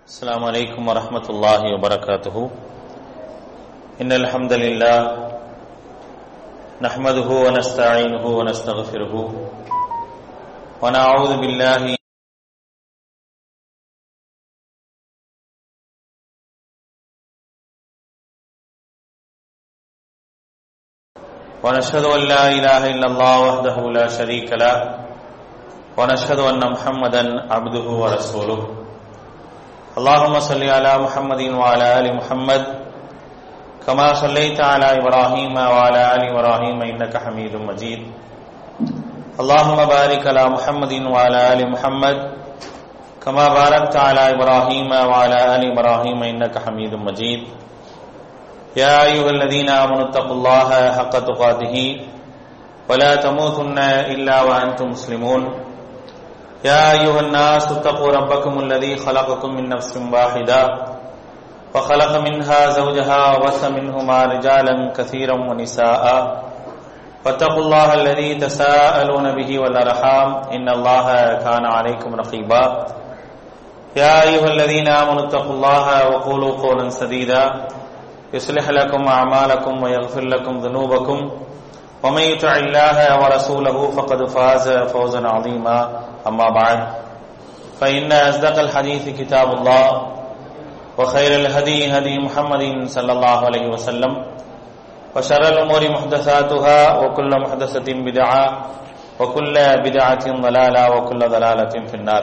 السلام عليكم ورحمة الله وبركاته. إن الحمد لله نحمده ونستعينه ونستغفره ونعوذ بالله ونشهد أن لا إله إلا الله وحده لا شريك له ونشهد أن محمدا عبده ورسوله. اللهم صل على محمد وعلى آل محمد كما صليت على إبراهيم وعلى آل إبراهيم إنك حميد مجيد. اللهم بارك على محمد وعلى آل محمد كما باركت على إبراهيم وعلى آل إبراهيم إنك حميد مجيد. يا أيها الذين آمنوا اتقوا الله حق تقاته ولا تموتن إلا وأنتم مسلمون. يا أيها الناس اتقوا ربكم الذي خلقكم من نفس واحدة وخلق منها زوجها وبث منهما رجالا كثيرا ونساء واتقوا الله الذي تساءلون به والأرحام إن الله كان عليكم رقيبا. يا أيها الذين آمنوا اتقوا الله وقولوا قولا سديدا يصلح لكم أعمالكم ويغفر لكم ذنوبكم ومن يطع الله ورسوله فقد فاز فوزا عظيما. أما بعد فإن أصدق الحديث كتاب الله وخير الهدي هدي محمد صلى الله عليه وسلم وشر الأمور محدثاتها وكل محدثة بدعة وكل بدعة ضلالة وكل ضلالة في النار.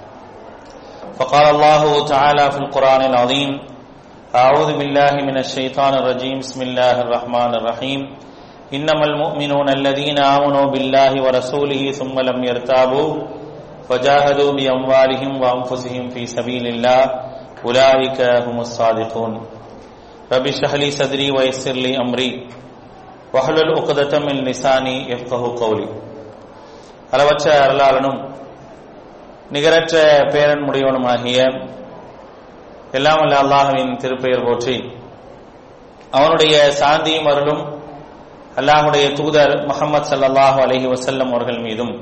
فقال الله تعالى في القرآن العظيم: أعوذ بالله من الشيطان الرجيم. بسم الله الرحمن الرحيم. إنما المؤمنون الذين آمنوا بالله ورسوله ثم لم يرتابوا وجاهدوا بأموالهم وأنفسهم في سبيل الله أولئك هم الصادقون. رب اشرح لي صدري ويسر لي أمري واحلل عقدة من لساني يفقهوا قولي. அளவற்ற அருளாளனும் நிகரற்ற பேரன் முடியவனுமாகிய எல்லாம் வல்ல அல்லாஹ்வின் திருப்பெயர் போற்றி அவனுடைய சாந்தியும் அருளும் அல்லாஹ்வுடைய தூதர் முஹம்மது ஸல்லல்லாஹு அலைஹி வஸல்லம் அவர்கள் மீதும்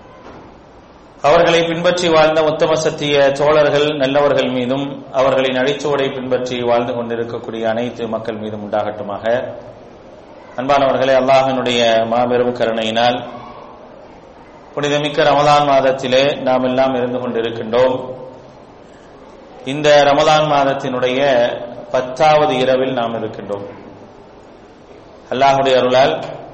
அவர்களை பின்பற்றி வாழ்ந்த உத்தம சத்திய தோழர்கள் நல்லவர்கள் மீதும் அவர்களின் அடிச்சுவடை பின்பற்றி வாழ்ந்து கொண்டிருக்கக்கூடிய அனைத்து மக்கள் மீதும் உண்டாகட்டுமாக. அன்பானவர்களே, அல்லாஹ்வினுடைய மாபெரும் கருணையினால் புனிதமிக்க ரமலான் மாதத்திலே நாம் எல்லாம் இருந்து கொண்டிருக்கின்றோம். இந்த ரமலான் மாதத்தினுடைய 10வது இரவில் நாம் இருக்கின்றோம். அல்லாஹ்வுடைய அருளால்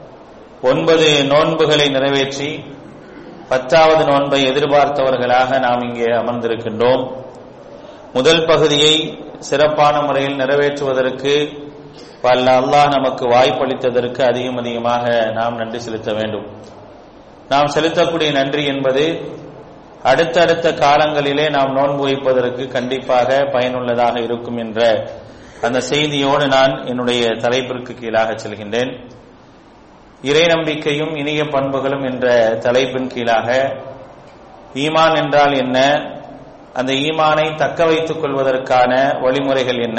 9 நோன்புகளை நிறைவேற்றி 10வது நோன்பை எதிர்பார்த்தவர்களாக நாம் இங்கே அமர்ந்திருக்கின்றோம். முதல் பகுதியை சிறப்பான முறையில் நிறைவேற்றுவதற்கு வல்ல அல்லாஹ் நமக்கு வாய்ப்பளித்ததற்கு அதிகமாக நாம் நன்றி செலுத்த வேண்டும். நாம் செலுத்தக்கூடிய நன்றி என்பது அடுத்தடுத்த காலங்களிலே நாம் நோன்பு வைப்பதற்கு கண்டிப்பாக பயனுள்ளதாக இருக்கும் என்ற அந்த செய்தியோடு நான் என்னுடைய தலைப்பிற்கு கீழாக செல்கின்றேன். இறை நம்பிக்கையும் இனிய பண்புகளும் என்ற தலைப்பின் கீழாக ஈமான் என்றால் என்ன, அந்த ஈமானை தக்க வைத்துக் கொள்வதற்கான வழிமுறைகள் என்ன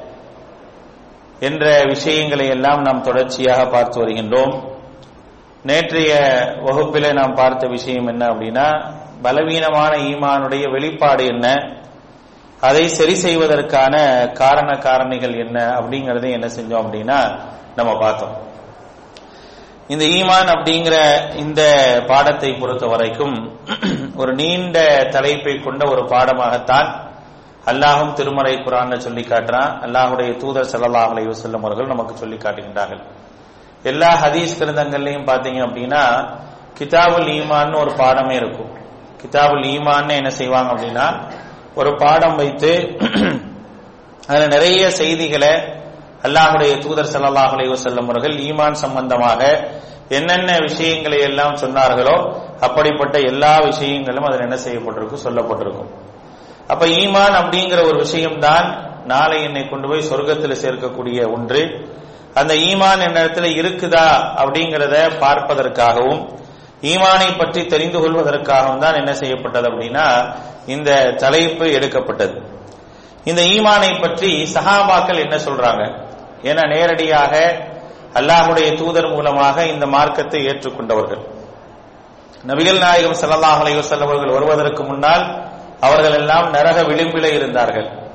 என்ற விஷயங்களை எல்லாம் நாம் தொடர்ச்சியாக பார்த்து வருகின்றோம். நேற்றைய வகுப்பிலே நாம் பார்த்த விஷயம் என்ன அப்படின்னா, பலவீனமான ஈமானுடைய வெளிப்பாடு என்ன, அதை சரி செய்வதற்கான காரணிகள் என்ன அப்படிங்கறதை என்ன செஞ்சோம் அப்படின்னா நம்ம பார்த்தோம். இந்த ஈமான் அப்படிங்கிற இந்த பாடத்தை பொறுத்த வரைக்கும் ஒரு நீண்ட தலைப்பை கொண்ட ஒரு பாடமாகத்தான் அல்லாஹும் திருமறை குர்ஆன்ல சொல்லி காட்டுறான். அல்லாஹ்வுடைய தூதர் ஸல்லல்லாஹு அலைஹி வஸல்லம் அவர்கள் நமக்கு சொல்லி காட்டுகின்றார்கள். எல்லா ஹதீஸ் கிரந்தங்கள்லையும் பாத்தீங்க அப்படின்னா கிதாபுல் ஈமான் ஒரு பாடமே இருக்கும். கிதாபுல் ஈமான் என்ன செய்வாங்க அப்படின்னா ஒரு பாடம் வைத்து அதுல நிறைய செய்திகளை அல்லாஹ்வுடைய தூதர் ஸல்லல்லாஹு அலைஹி வஸல்லம் அவர்கள் ஈமான் சம்பந்தமாக என்னென்ன விஷயங்களை எல்லாம் சொன்னார்களோ அப்படிப்பட்ட எல்லா விஷயங்களும் அதில் என்ன செய்யப்பட்டிருக்கும், சொல்லப்பட்டிருக்கும். அப்ப ஈமான் அப்படிங்கிற ஒரு விஷயம்தான் நாளை என்னை கொண்டு போய் சொர்க்கத்தில் சேர்க்கக்கூடிய ஒன்று. அந்த ஈமான் என்ன இடத்துல இருக்குதா அப்படிங்கிறத பார்ப்பதற்காகவும் ஈமானை பற்றி தெரிந்து கொள்வதற்காகவும் தான் என்ன செய்யப்பட்டது அப்படின்னா இந்த தலைப்பு எடுக்கப்பட்டது. இந்த ஈமானை பற்றி சஹாபாக்கள் என்ன சொல்றாங்க? ஏன்னா நேரடியாக அல்லாஹ்வுடைய தூதர் மூலமாக இந்த மார்க்கத்தை ஏற்றுக்கொண்டவர்கள். நபிகள் நாயகம் ஸல்லல்லாஹு அலைஹி வஸல்லம் அவர்கள் வருவதற்கு முன்னால் அவர்கள் எல்லாம் நரக விளிம்பிலே இருந்தார்கள்.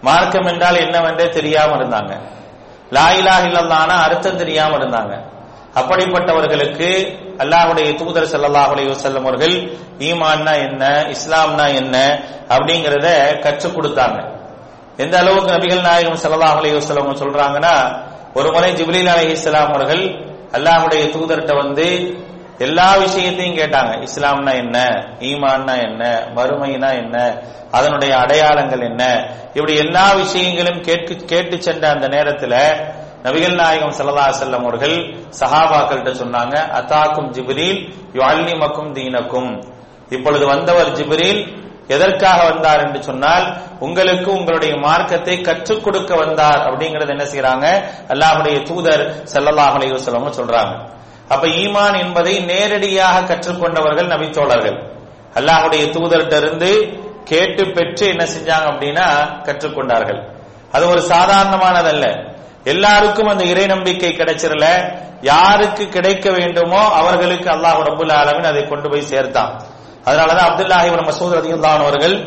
மார்க்கம் என்றால் என்னவென்றே தெரியாம இருந்தாங்க. லா இலாஹ இல்லல்லாஹ்னா அர்த்தம் தெரியாம இருந்தாங்க. அப்படிப்பட்டவர்களுக்கு அல்லாஹ்வுடைய தூதர் ஸல்லல்லாஹு அலைஹி வஸல்லம் அவர்கள் ஈமான்னா என்ன, இஸ்லாம்னா என்ன அப்படிங்கறத கற்றுக் கொடுத்தாங்க. எந்த அளவுக்கு நபிகள் நாயகம் ஸல்லல்லாஹு அலைஹி வஸல்லம் சொல்றாங்கன்னா, ஒரு முறை ஜிப்ரீல் அலைஹிஸ்ஸலாம் அவர்கள் அல்லாஹ்வுடைய தூதர்கிட்ட வந்து எல்லா விஷயத்தையும் கேட்டாங்க. இஸ்லாம்னா என்ன, ஈமான்னா என்ன, மறுமைனா என்ன, அதனுடைய அடையாளங்கள் என்ன, இப்படி எல்லா விஷயங்களும் கேட்டு சென்ற அந்த நேரத்துல நபிகள் நாயகம் ஸல்லல்லாஹு அலைஹி வஸல்லம் அவர்கள் சஹாபாக்கள்கிட்ட சொன்னாங்க, அதாக்கும் ஜிப்ரீல் யுஅல்லிமக்கும் தீனக்கும். இப்பொழுது வந்தவர் ஜிப்ரீல் எதற்காக வந்தார் என்று சொன்னால், உங்களுக்கு உங்களுடைய மார்க்கத்தை கற்றுக் கொடுக்க வந்தார் அப்படிங்கறது என்ன செய்யறாங்க, அல்லாஹ்வுடைய தூதர் ஸல்லல்லாஹு அலைஹி வஸல்லம் சொல்றாங்க. அப்ப ஈமான் என்பதை நேரடியாக கற்றுக்கொண்டவர்கள் நபித்தோழர்கள். அல்லாஹ்வுடைய தூதர்கிட்ட இருந்து கேட்டு பெற்று என்ன செஞ்சாங்க அப்படின்னா கற்றுக்கொண்டார்கள். அது ஒரு சாதாரணமானதல்ல. எல்லாருக்கும் அந்த இறை நம்பிக்கை கிடைச்சிடல. யாருக்கு கிடைக்க வேண்டுமோ அவர்களுக்கு அல்லாஹ் ரப்புல் ஆலமீன் அதை கொண்டு போய் சேர்த்தான். அதனாலதான் அப்துல்லாஹ் இப்னு மஸ்ஊத் ரலியல்லாஹு அன்ஹு அவர்கள்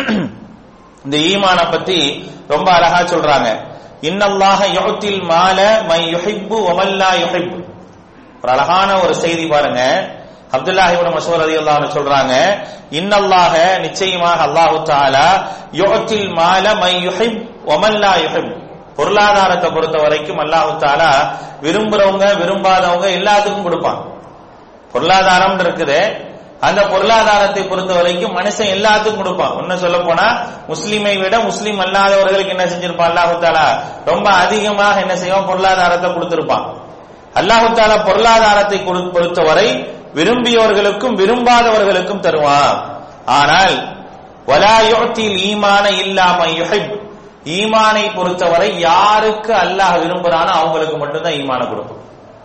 இந்த ஈமான பத்தி ரொம்ப அழகா சொல்றாங்க. இன்னல்லாஹ யுஅத்தில் மால மை யுஹிப்பு வ மன் லா யுஹிப். ஒரு அழகான ஒரு செய்தி பாருங்க. அப்துல்லாஹ் இப்னு மஸ்ஊத் ரலியல்லாஹு அன்ஹு சொல்றாங்க, இன்னல்லாஹ நிச்சயமாக அல்லாஹ் தஆலா யுஅத்தில் மால மை யுஹிப் வ மன் லா யுஹிப். பொருளாதாரத்தை பொறுத்த வரைக்கும் அல்லாஹ் தஆலா விரும்புறவங்க விரும்பாதவங்க எல்லாத்துக்கும் கொடுப்பான். பொருளாதாரம் இருக்குது, அந்த பொருளாதாரத்தை பொறுத்த வரைக்கும் மனுஷன் எல்லாத்துக்கும் கொடுப்பான். இன்னும் சொல்ல போனா முஸ்லிமை விட முஸ்லிம் அல்லாதவர்களுக்கு என்ன செஞ்சிருப்பான் அல்லாஹ் தஆலா, ரொம்ப அதிகமாக என்ன செய்வான், பொருளாதாரத்தை கொடுத்திருப்பான். அல்லாஹ் தஆலா பொருளாதாரத்தை பொறுத்தவரை விரும்பியவர்களுக்கும் விரும்பாதவர்களுக்கும் தருவான். ஆனால் வலா யுஅத்தில் ஈமான இல்லா மன் யுஹிப். ஈமானை பொறுத்தவரை யாருக்கு அல்லாஹ் விரும்புறானோ அவங்களுக்கு மட்டும்தான் ஈமான கொடுக்கும்.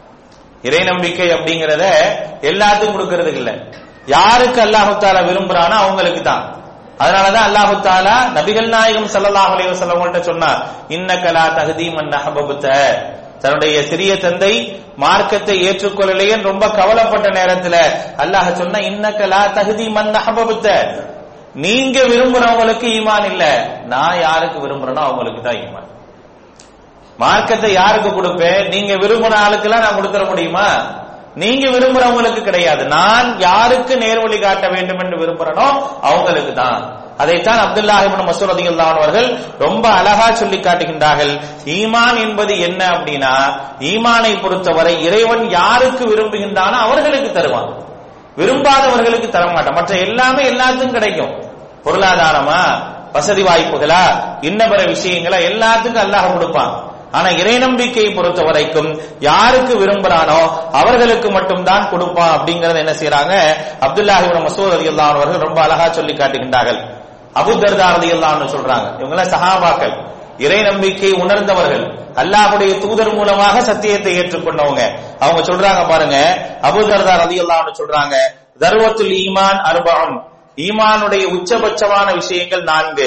இறை நம்பிக்கை அப்படிங்கறத எல்லாத்துக்கும் கொடுக்கறதுக்கு இல்ல, யாருக்கு அல்லாஹ் தஆலா விரும்புறானோ அவங்களுக்கு தான். அதனாலதான் அல்லாஹ் தஆலா நபிகள் நாயகம் ஸல்லல்லாஹு அலைஹி வஸல்லம் கிட்ட சொன்னார், இன்னக லா தஹ்தி மன் அஹ்பப்த. தன்னுடைய சிறிய தந்தை மார்க்கத்தை ஏற்றுக்கொள்ளலையே ரொம்ப கவலைப்பட்ட நேரத்துல அல்லாஹ் சொன்ன, இன்னக லா தஹ்தி மன் அஹ்பப்த. நீங்க விரும்புறவங்களுக்கு ஈமான் இல்ல, நான் யாருக்கு விரும்புறேனோ அவங்களுக்கு தான் ஈமான். மார்க்கத்தை யாருக்கு கொடுப்பேன், நீங்க விரும்புற ஆளுக்கெல்லாம் நான் கொடுத்துட முடியுமா? நீங்க விரும்புறவங்களுக்கு கிடையாது. நான் யாருக்கு நேர்வழி காட்ட வேண்டும் என்று விரும்புறனோ அவங்களுக்கு தான். அதைத்தான் அப்துல்லாஹ் இப்னு மஸ்ஊத் ரலியல்லாஹு அன்ஹு அவர்கள் ரொம்ப அழகா சொல்லி காட்டுகின்றார்கள். ஈமான் என்பது என்ன அப்படின்னா, ஈமானை பொறுத்தவரை இறைவன் யாருக்கு விரும்புகின்றானோ அவர்களுக்கு தருவான், விரும்பாதவர்களுக்கு தர மாட்டான். மற்ற எல்லாமே எல்லாத்துக்கும் கிடைக்கும். பொருளாதாரமா, வசதி வாய்ப்புகளா, இன்ன பிற விஷயங்களா எல்லாத்துக்கும் அல்லாஹ் கொடுப்பான். ஆனா இறை நம்பிக்கையை பொறுத்த வரைக்கும் யாருக்கு விரும்புறானோ அவர்களுக்கு மட்டும்தான் கொடுப்பான் அப்படிங்கறத என்ன செய்யறாங்க அப்துல்லாஹ் இப்னு மஸ்ஊத் ரலியல்லாஹு அன்ஹு அவர்கள் ரொம்ப அழகா சொல்லி காட்டுகின்றார்கள். அபூ தர்தா ரலியல்லாஹு அன்ஹு சொல்றாங்க, இவங்க சஹாபாக்கள், இறை நம்பிக்கை உணர்ந்தவர்கள், அல்லாஹ்வுடைய தூதர் மூலமாக சத்தியத்தை ஏற்றுக்கொண்டவங்க. அவங்க சொல்றாங்க பாருங்க, அபூ தர்தா ரலியல்லாஹு அன்ஹு சொல்றாங்க, தர்வத்துல் ஈமான் அர்பஉன். ஈமானுடைய உச்சபட்சமான விஷயங்கள் 4.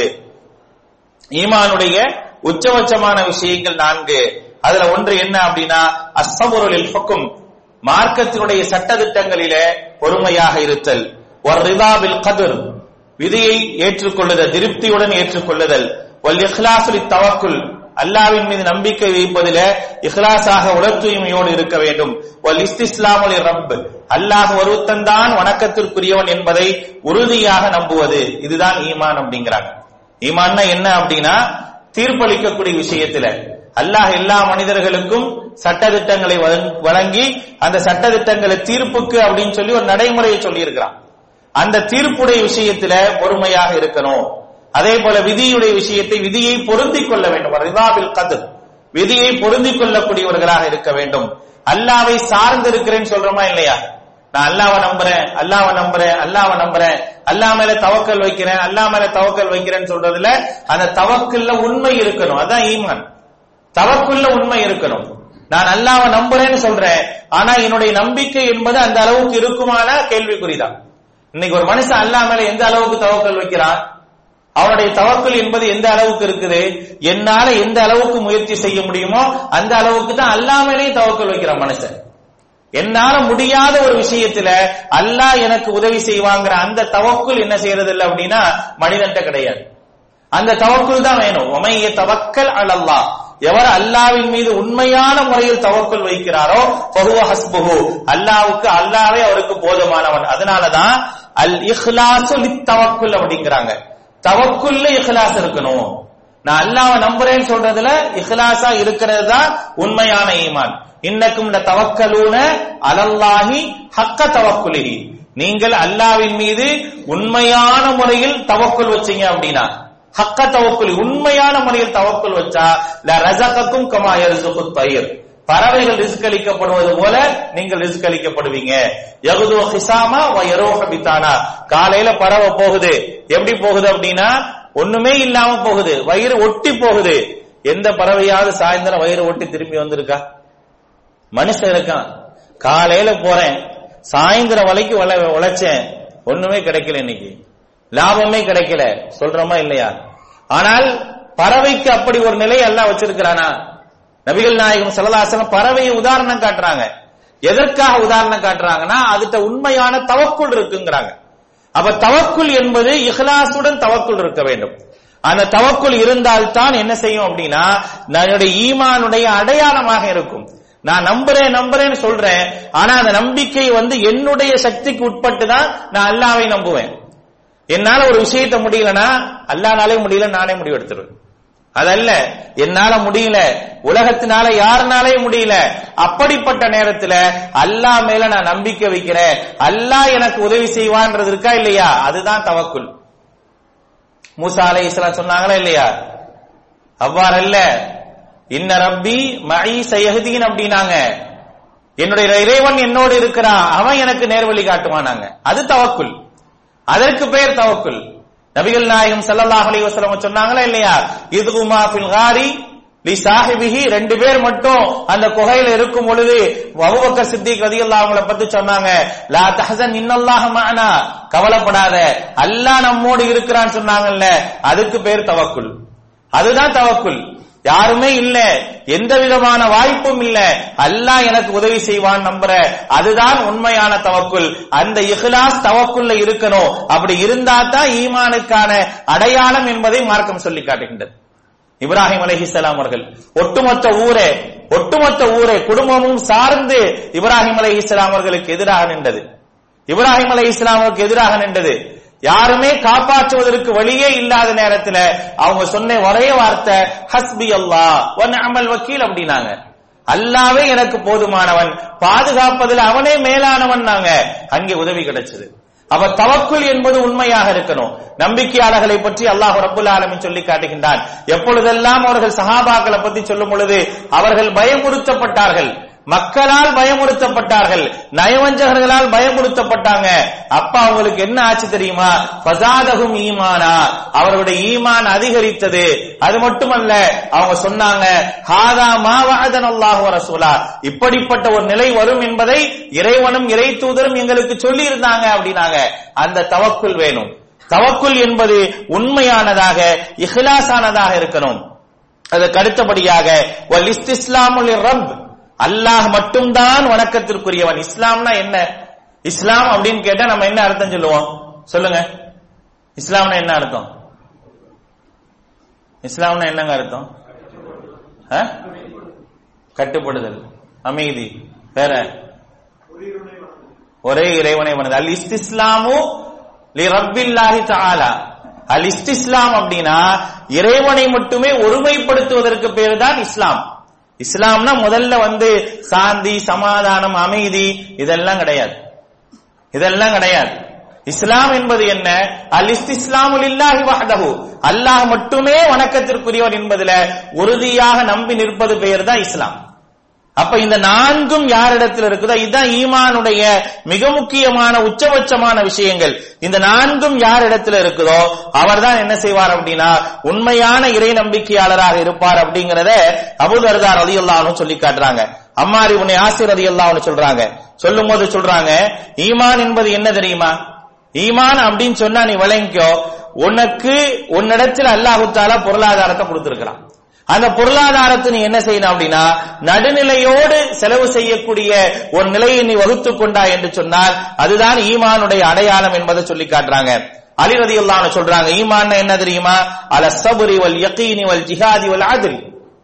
ஈமானுடைய உச்சபட்சமான விஷயங்கள் 4. அதுல ஒன்று என்ன அப்படின்னா, அஸ்ஸபுரு லில் ஹுக்ம். மார்க்கத்தினுடைய சட்டதிட்டங்களிலே பொறுமையாக இருத்தல். வர்ரிதா பில் கத்ர். விதியை ஏற்றுக்கொள்ளுதல், திருப்தியுடன் ஏற்றுக்கொள்ளுதல். வல் இக்லாஸ் லித் தவக்குல். அல்லாஹ்வின் மீது நம்பிக்கை வைப்பதிலே இக்லாஸாக உடல் தூய்மையோடு இருக்க வேண்டும். வல் இஸ்திஸ்லாமு லிரப். அல்லாஹ் ஒருத்தன் தான் வணக்கத்திற்குரியவன் என்பதை உறுதியாக நம்புவது. இதுதான் ஈமான் அப்படிங்கிறாங்க. ஈமான்னா என்ன அப்படின்னா, தீர்ப்பளிக்கக்கூடிய விஷயத்துல அல்லாஹ் எல்லா மனிதர்களுக்கும் சட்டதிட்டங்களை வழங்கி அந்த சட்டதிட்டங்களை தீர்ப்புக்கு அப்படின்னு சொல்லி ஒரு நடைமுறையை சொல்லி இருக்கிறான். அந்த தீர்ப்புடைய விஷயத்துல பொறுமையாக இருக்கணும். அதே போல விதியுடைய விஷயத்தை விதியை பொருந்திக் கொள்ள வேண்டும். ரிதாபில் கத்ர். விதியை பொருந்திக் கொள்ளக்கூடியவர்களாக இருக்க வேண்டும். அல்லாஹ்வை சார்ந்து இருக்கிறேன்னு சொல்றோமா இல்லையா? நான் அல்லாஹ்வை நம்புறேன், அல்லாஹ்வை நம்புறேன், அல்லாஹ்வை நம்புறேன், அல்லாஹ் மேல தவக்கல் வைக்கிறேன், அல்லாஹ் மேல தவக்கல் வைக்கிறேன்னு சொல்றதுல அந்த தவக்குல்ல உண்மை இருக்கணும். அதான் ஈமான். தவக்குல்ல உண்மை இருக்கணும். நான் அல்லாஹ்வை நம்புறேன்னு சொல்றேன், ஆனா என்னுடைய நம்பிக்கை என்பது அந்த அளவுக்கு இருக்குமான கேள்விக்குறிதான். இன்னைக்கு ஒரு மனுஷன் அல்லாஹ் மேல எந்த அளவுக்கு தவக்கல் வைக்கிறான், அவனுடைய தவக்குல் என்பது எந்த அளவுக்கு இருக்குது, என்னால எந்த அளவுக்கு முயற்சி செய்ய முடியுமோ அந்த அளவுக்கு தான் அல்லாஹ் மேலே தவக்கல் வைக்கிறான் மனுஷன். என்னால முடியாத ஒரு விஷயத்துல அல்லாஹ் எனக்கு உதவி செய்வாங்கிற அந்த தவக்குல் என்ன செய்யறது இல்லை அப்படின்னா மனிதன்ட்ட கிடையாது. அந்த தவக்குல் தான் வேணும். வமைய தவக்கல் அலல்லாஹ், எவர் அல்லாஹ்வின் மீது உண்மையான முறையில் தவக்குல் வைக்கிறாரோ ஃபஹுவ ஹஸ்புஹு, அல்லாஹ்வுக்கு அல்லாஹ்வே அவருக்கு போதுமானவன். அதனாலதான் அல் இஹ்லாஸு லித்தவக்குல் அப்படிங்கறாங்க. தவக்குல்ல இஹ்லாஸ் இருக்கணும். நான் அல்லாஹ்வை நம்புறேன்னு சொல்றதுல இஹ்லாஸா இருக்கிறது தான் உண்மையான ஈமான். இன்னக்கும் லதவக்கலூன அலல்லாஹி ஹக்க தவக்குலிஹி, நீங்கள் அல்லாஹ்வின் மீது உண்மையான முறையில் தவக்குல் வச்சீங்க அப்படின்னா, ஹக்க தவக்குல் உண்மையான முறையில் தவக்குல் வச்சா லரஸகக்கும் கமா யர்ஸுகுத் தய்ர், பறவைகள் ரிஸ்க் அளிக்கப்படுவது போல நீங்கள் ரிஸ்க் அளிக்கப்படுவீங்க. யகுது ஹிசாமா வ யரூஹ பிதானா, காலையில பறவை போகுது, எப்படி போகுது அப்படின்னா ஒண்ணுமே இல்லாம போகுது, வயிறு ஒட்டி போகுது. எந்த பறவையாவது சாயந்தரம் வயிறு ஒட்டி திரும்பி வந்திருக்கா? மனுஷன் இருக்கான், காலையில போறேன் சாயந்தரம் வரைக்கும் உழைச்சேன், ஒண்ணுமே கிடைக்கல, இன்னைக்கு லாபமே கிடைக்கல, சொல்றோமா இல்லையா? ஆனால் பறவைக்கு அப்படி ஒரு நிலை அல்லாஹ் வச்சிருக்கிறானா? நபிகள் நாயகம் ஸல்லல்லாஹு அலைஹி வஸல்லம் பறவையை உதாரணம் காட்டுறாங்க. எதற்காக உதாரணம் காட்டுறாங்கன்னா, அதுட்ட உண்மையான தவக்குல் இருக்குங்கிறாங்க. அப்ப தவக்குல் என்பது இஹ்லாசுடன் தவக்குல் இருக்க வேண்டும். அந்த தவக்குல் இருந்தால்தான் என்ன செய்யும் அப்படின்னா, என்னுடைய ஈமானுடைய அடையாளமாக இருக்கும். நான் நம்புறேன்னு சொல்றேன், ஆனா அந்த நம்பிக்கை என்னுடைய சக்திக்கு உட்பட்டு தான் நான் அல்லாஹ்வை நம்புவேன். என்னால ஒரு விஷயத்தை முடியலன்னா அல்லாஹ்னாலே முடியல, நானே முடிவு எடுத்துருவேன். அதல்ல, என்னால முடியல, உலகத்தினால யாருனாலே முடியல, அப்படிப்பட்ட நேரத்துல அல்லாஹ் மேல நான் நம்பிக்கை வைக்கிறேன், அல்லாஹ் எனக்கு உதவி செய்வான்றது இருக்கா இல்லையா? அதுதான் தவக்குல். மூசா அலைஹிஸ்ஸலாம் சொன்னாங்களா இல்லையா? அவ்வாறல்ல, இன்ன ரப்பி மஇ சயஹ்தீன் அப்படினாங்க. என்னுடைய இறைவன் என்னோடு இருக்கிறான், அவன் எனக்கு நேர்வழி காட்டுவானாங்க. அது தவக்குல். அதற்கு பெயர் தவக்குல். நபிகள் நாயகம் ஸல்லல்லாஹு அலைஹி வஸல்லம் சொன்னாங்களா இல்லையா? இதுகுமா ஃபில் காரி லி சாஹிபிஹி, ரெண்டு பேர் மட்டும் அந்த குகையில இருக்கும் பொழுது அபூபக்கர் சித்திக் ரலியல்லாஹு அன்ஹு பத்தி சொன்னாங்க, லா தஹஸன் இன்னல்லாஹ மஅனா, கவலைப்படாத அல்லாஹ் நம்மோடு இருக்கிறான்னு சொன்னாங்கல்ல, அதுக்கு பேர் தவக்குல். அதுதான் தவக்குல். யாருமே இல்ல, எந்த விதமான வாய்ப்பும் இல்ல, அல்லாஹ் எனக்கு உதவி செய்வான் நம்புற, அதுதான் உண்மையான தவக்குல். அந்த இஹ்லாஸ் தவக்குல்ல இருக்கணும். அப்படி இருந்தா தான் ஈமானுக்கான அடையாளம் என்பதை மார்க்கம் சொல்லி காட்டுகின்றது. இப்ராஹிம் அலைஹிஸ்ஸலாம் அவர்கள் ஒட்டுமொத்த ஊரே குடும்பமும் சார்ந்து இப்ராஹிம் அலைஹிஸ்ஸலாம் அவர்களுக்கு எதிராக நின்றது. இப்ராஹிம் அலைஹிஸ்ஸலாம் அவர்களுக்கு எதிராக நின்றது. யாருமே காப்பாற்றுவதற்கு வழியே இல்லாத நேரத்துல அவங்க சொன்ன ஒரே வார்த்தை ஹஸ்பி அல்லாஹ் வ நிஅமல் வக்கீல் அப்படினாங்க. அல்லாஹ்வே எனக்கு போதுமானவன், பாதுகாப்பதில் அவனே மேலானவன். நாங்க அங்கே உதவி கிடைச்சது. அப்ப தவக்குல் என்பது உண்மையாக இருக்கணும். நம்பிக்கையாளர்களை பற்றி அல்லாஹ் ரப்புல் ஆலமீன் சொல்லி காட்டுகின்றான். எப்பொழுதெல்லாம் அவர்கள் சஹாபாக்களை பத்தி சொல்லும் பொழுது அவர்கள் பயமுறுத்தப்பட்டார்கள், மக்களால் பயமுறுத்தப்பட்டார்கள், நயவஞ்சகர்களால் பயமுறுத்தப்பட்டாங்க. அப்ப அவங்களுக்கு என்ன ஆச்சு தெரியுமா? ஃபஸாதஹும் ஈமானா, அவர்களுடைய ஈமான் அதிகரித்தது. அது மட்டுமல்ல, அவங்க சொன்னாங்க ஹாதா மா வஅதனல்லாஹு வ ரசூலா, இப்படிப்பட்ட ஒரு நிலை வரும் என்பதை இறைவனும் இறை தூதரும் எங்களுக்கு சொல்லி இருந்தாங்க அப்படினாங்க. அந்த தவக்குல் வேணும். தவக்குல் என்பது உண்மையானதாக இஹ்லாஸானதாக இருக்கணும். அதற்கு அடுத்தபடியாக வல் இஸ்திஸ்லாமு லிரப், அல்லாஹ் மட்டும்தான் வணக்கத்திற்குரியவன். இஸ்லாம்னா என்ன? இஸ்லாம் அப்படின்னு கேட்டா நம்ம என்ன அர்த்தம் சொல்லுவோம்? சொல்லுங்க, இஸ்லாம்னா என்ன அர்த்தம்? இஸ்லாம்னா என்னங்க அர்த்தம்? கட்டுப்படுதல், அமைதி, வேற ஒரே இறைவனை வணங்குதல். அல் இஸ்திஸ்லாமு லிரப்பில்லாஹி தஆலா. அல் இஸ்திஸ்லாம் அப்படின்னா இறைவனை மட்டுமே ஒருமைப்படுத்துவதற்கு பேரு தான் இஸ்லாம். இஸ்லாம்னா முதல்ல சாந்தி, சமாதானம், அமைதி, இதெல்லாம் கிடையாது. இஸ்லாம் என்பது என்ன? அல் இஸ்திஸ்லாமு லில்லாஹி வஹ்தஹு, அல்லாஹ் மட்டுமே வணக்கத்திற்குரியவன் என்பதுல உறுதியாக நம்பி நிற்பது பெயர் தான் இஸ்லாம். அப்ப இந்த நான்கும் யாரிடத்தில் இருக்குதோ, இதுதான் ஈமானுடைய மிக முக்கியமான உச்சபட்சமான விஷயங்கள். இந்த நான்கும் யாரிடத்தில் இருக்குதோ அவர்தான் என்ன செய்வார் அப்படின்னா உண்மையான இறை நம்பிக்கையாளராக இருப்பார் அப்படிங்கறத அபூ தர்தா ரலியல்லாஹு அன்ஹு சொல்லி காட்டுறாங்க. அம்மார் இப்னு யாசிர் ரலியல்லாஹு அன்ஹு சொல்றாங்க, சொல்லும்போது சொல்றாங்க, ஈமான் என்பது என்ன தெரியுமா? ஈமான் அப்படின்னு சொன்னா நீ விளங்கிக்கோ, உனக்கு உன்னிடத்தில் அல்லாஹ் தஆலா பொருளாதாரத்தை கொடுத்திருக்கிறான். அந்த பொருளாதாரத்தை நீ என்ன செய்யணும் அப்படின்னா நடுநிலையோடு செலவு செய்யக்கூடிய ஒரு நிலையை நீ வகுத்துக் கொண்டா என்று சொன்னால் அதுதான் ஈமானுடைய அடையாளம் என்பதை சொல்லி காட்டுறாங்க. அலி ரலியல்லாஹு அன்ஹு சொல்றாங்க, ஈமான் என்ன தெரியுமா? அல ஸப்ரி வல் யகீனி வல் ஜிஹாதி வல் அத்ல்.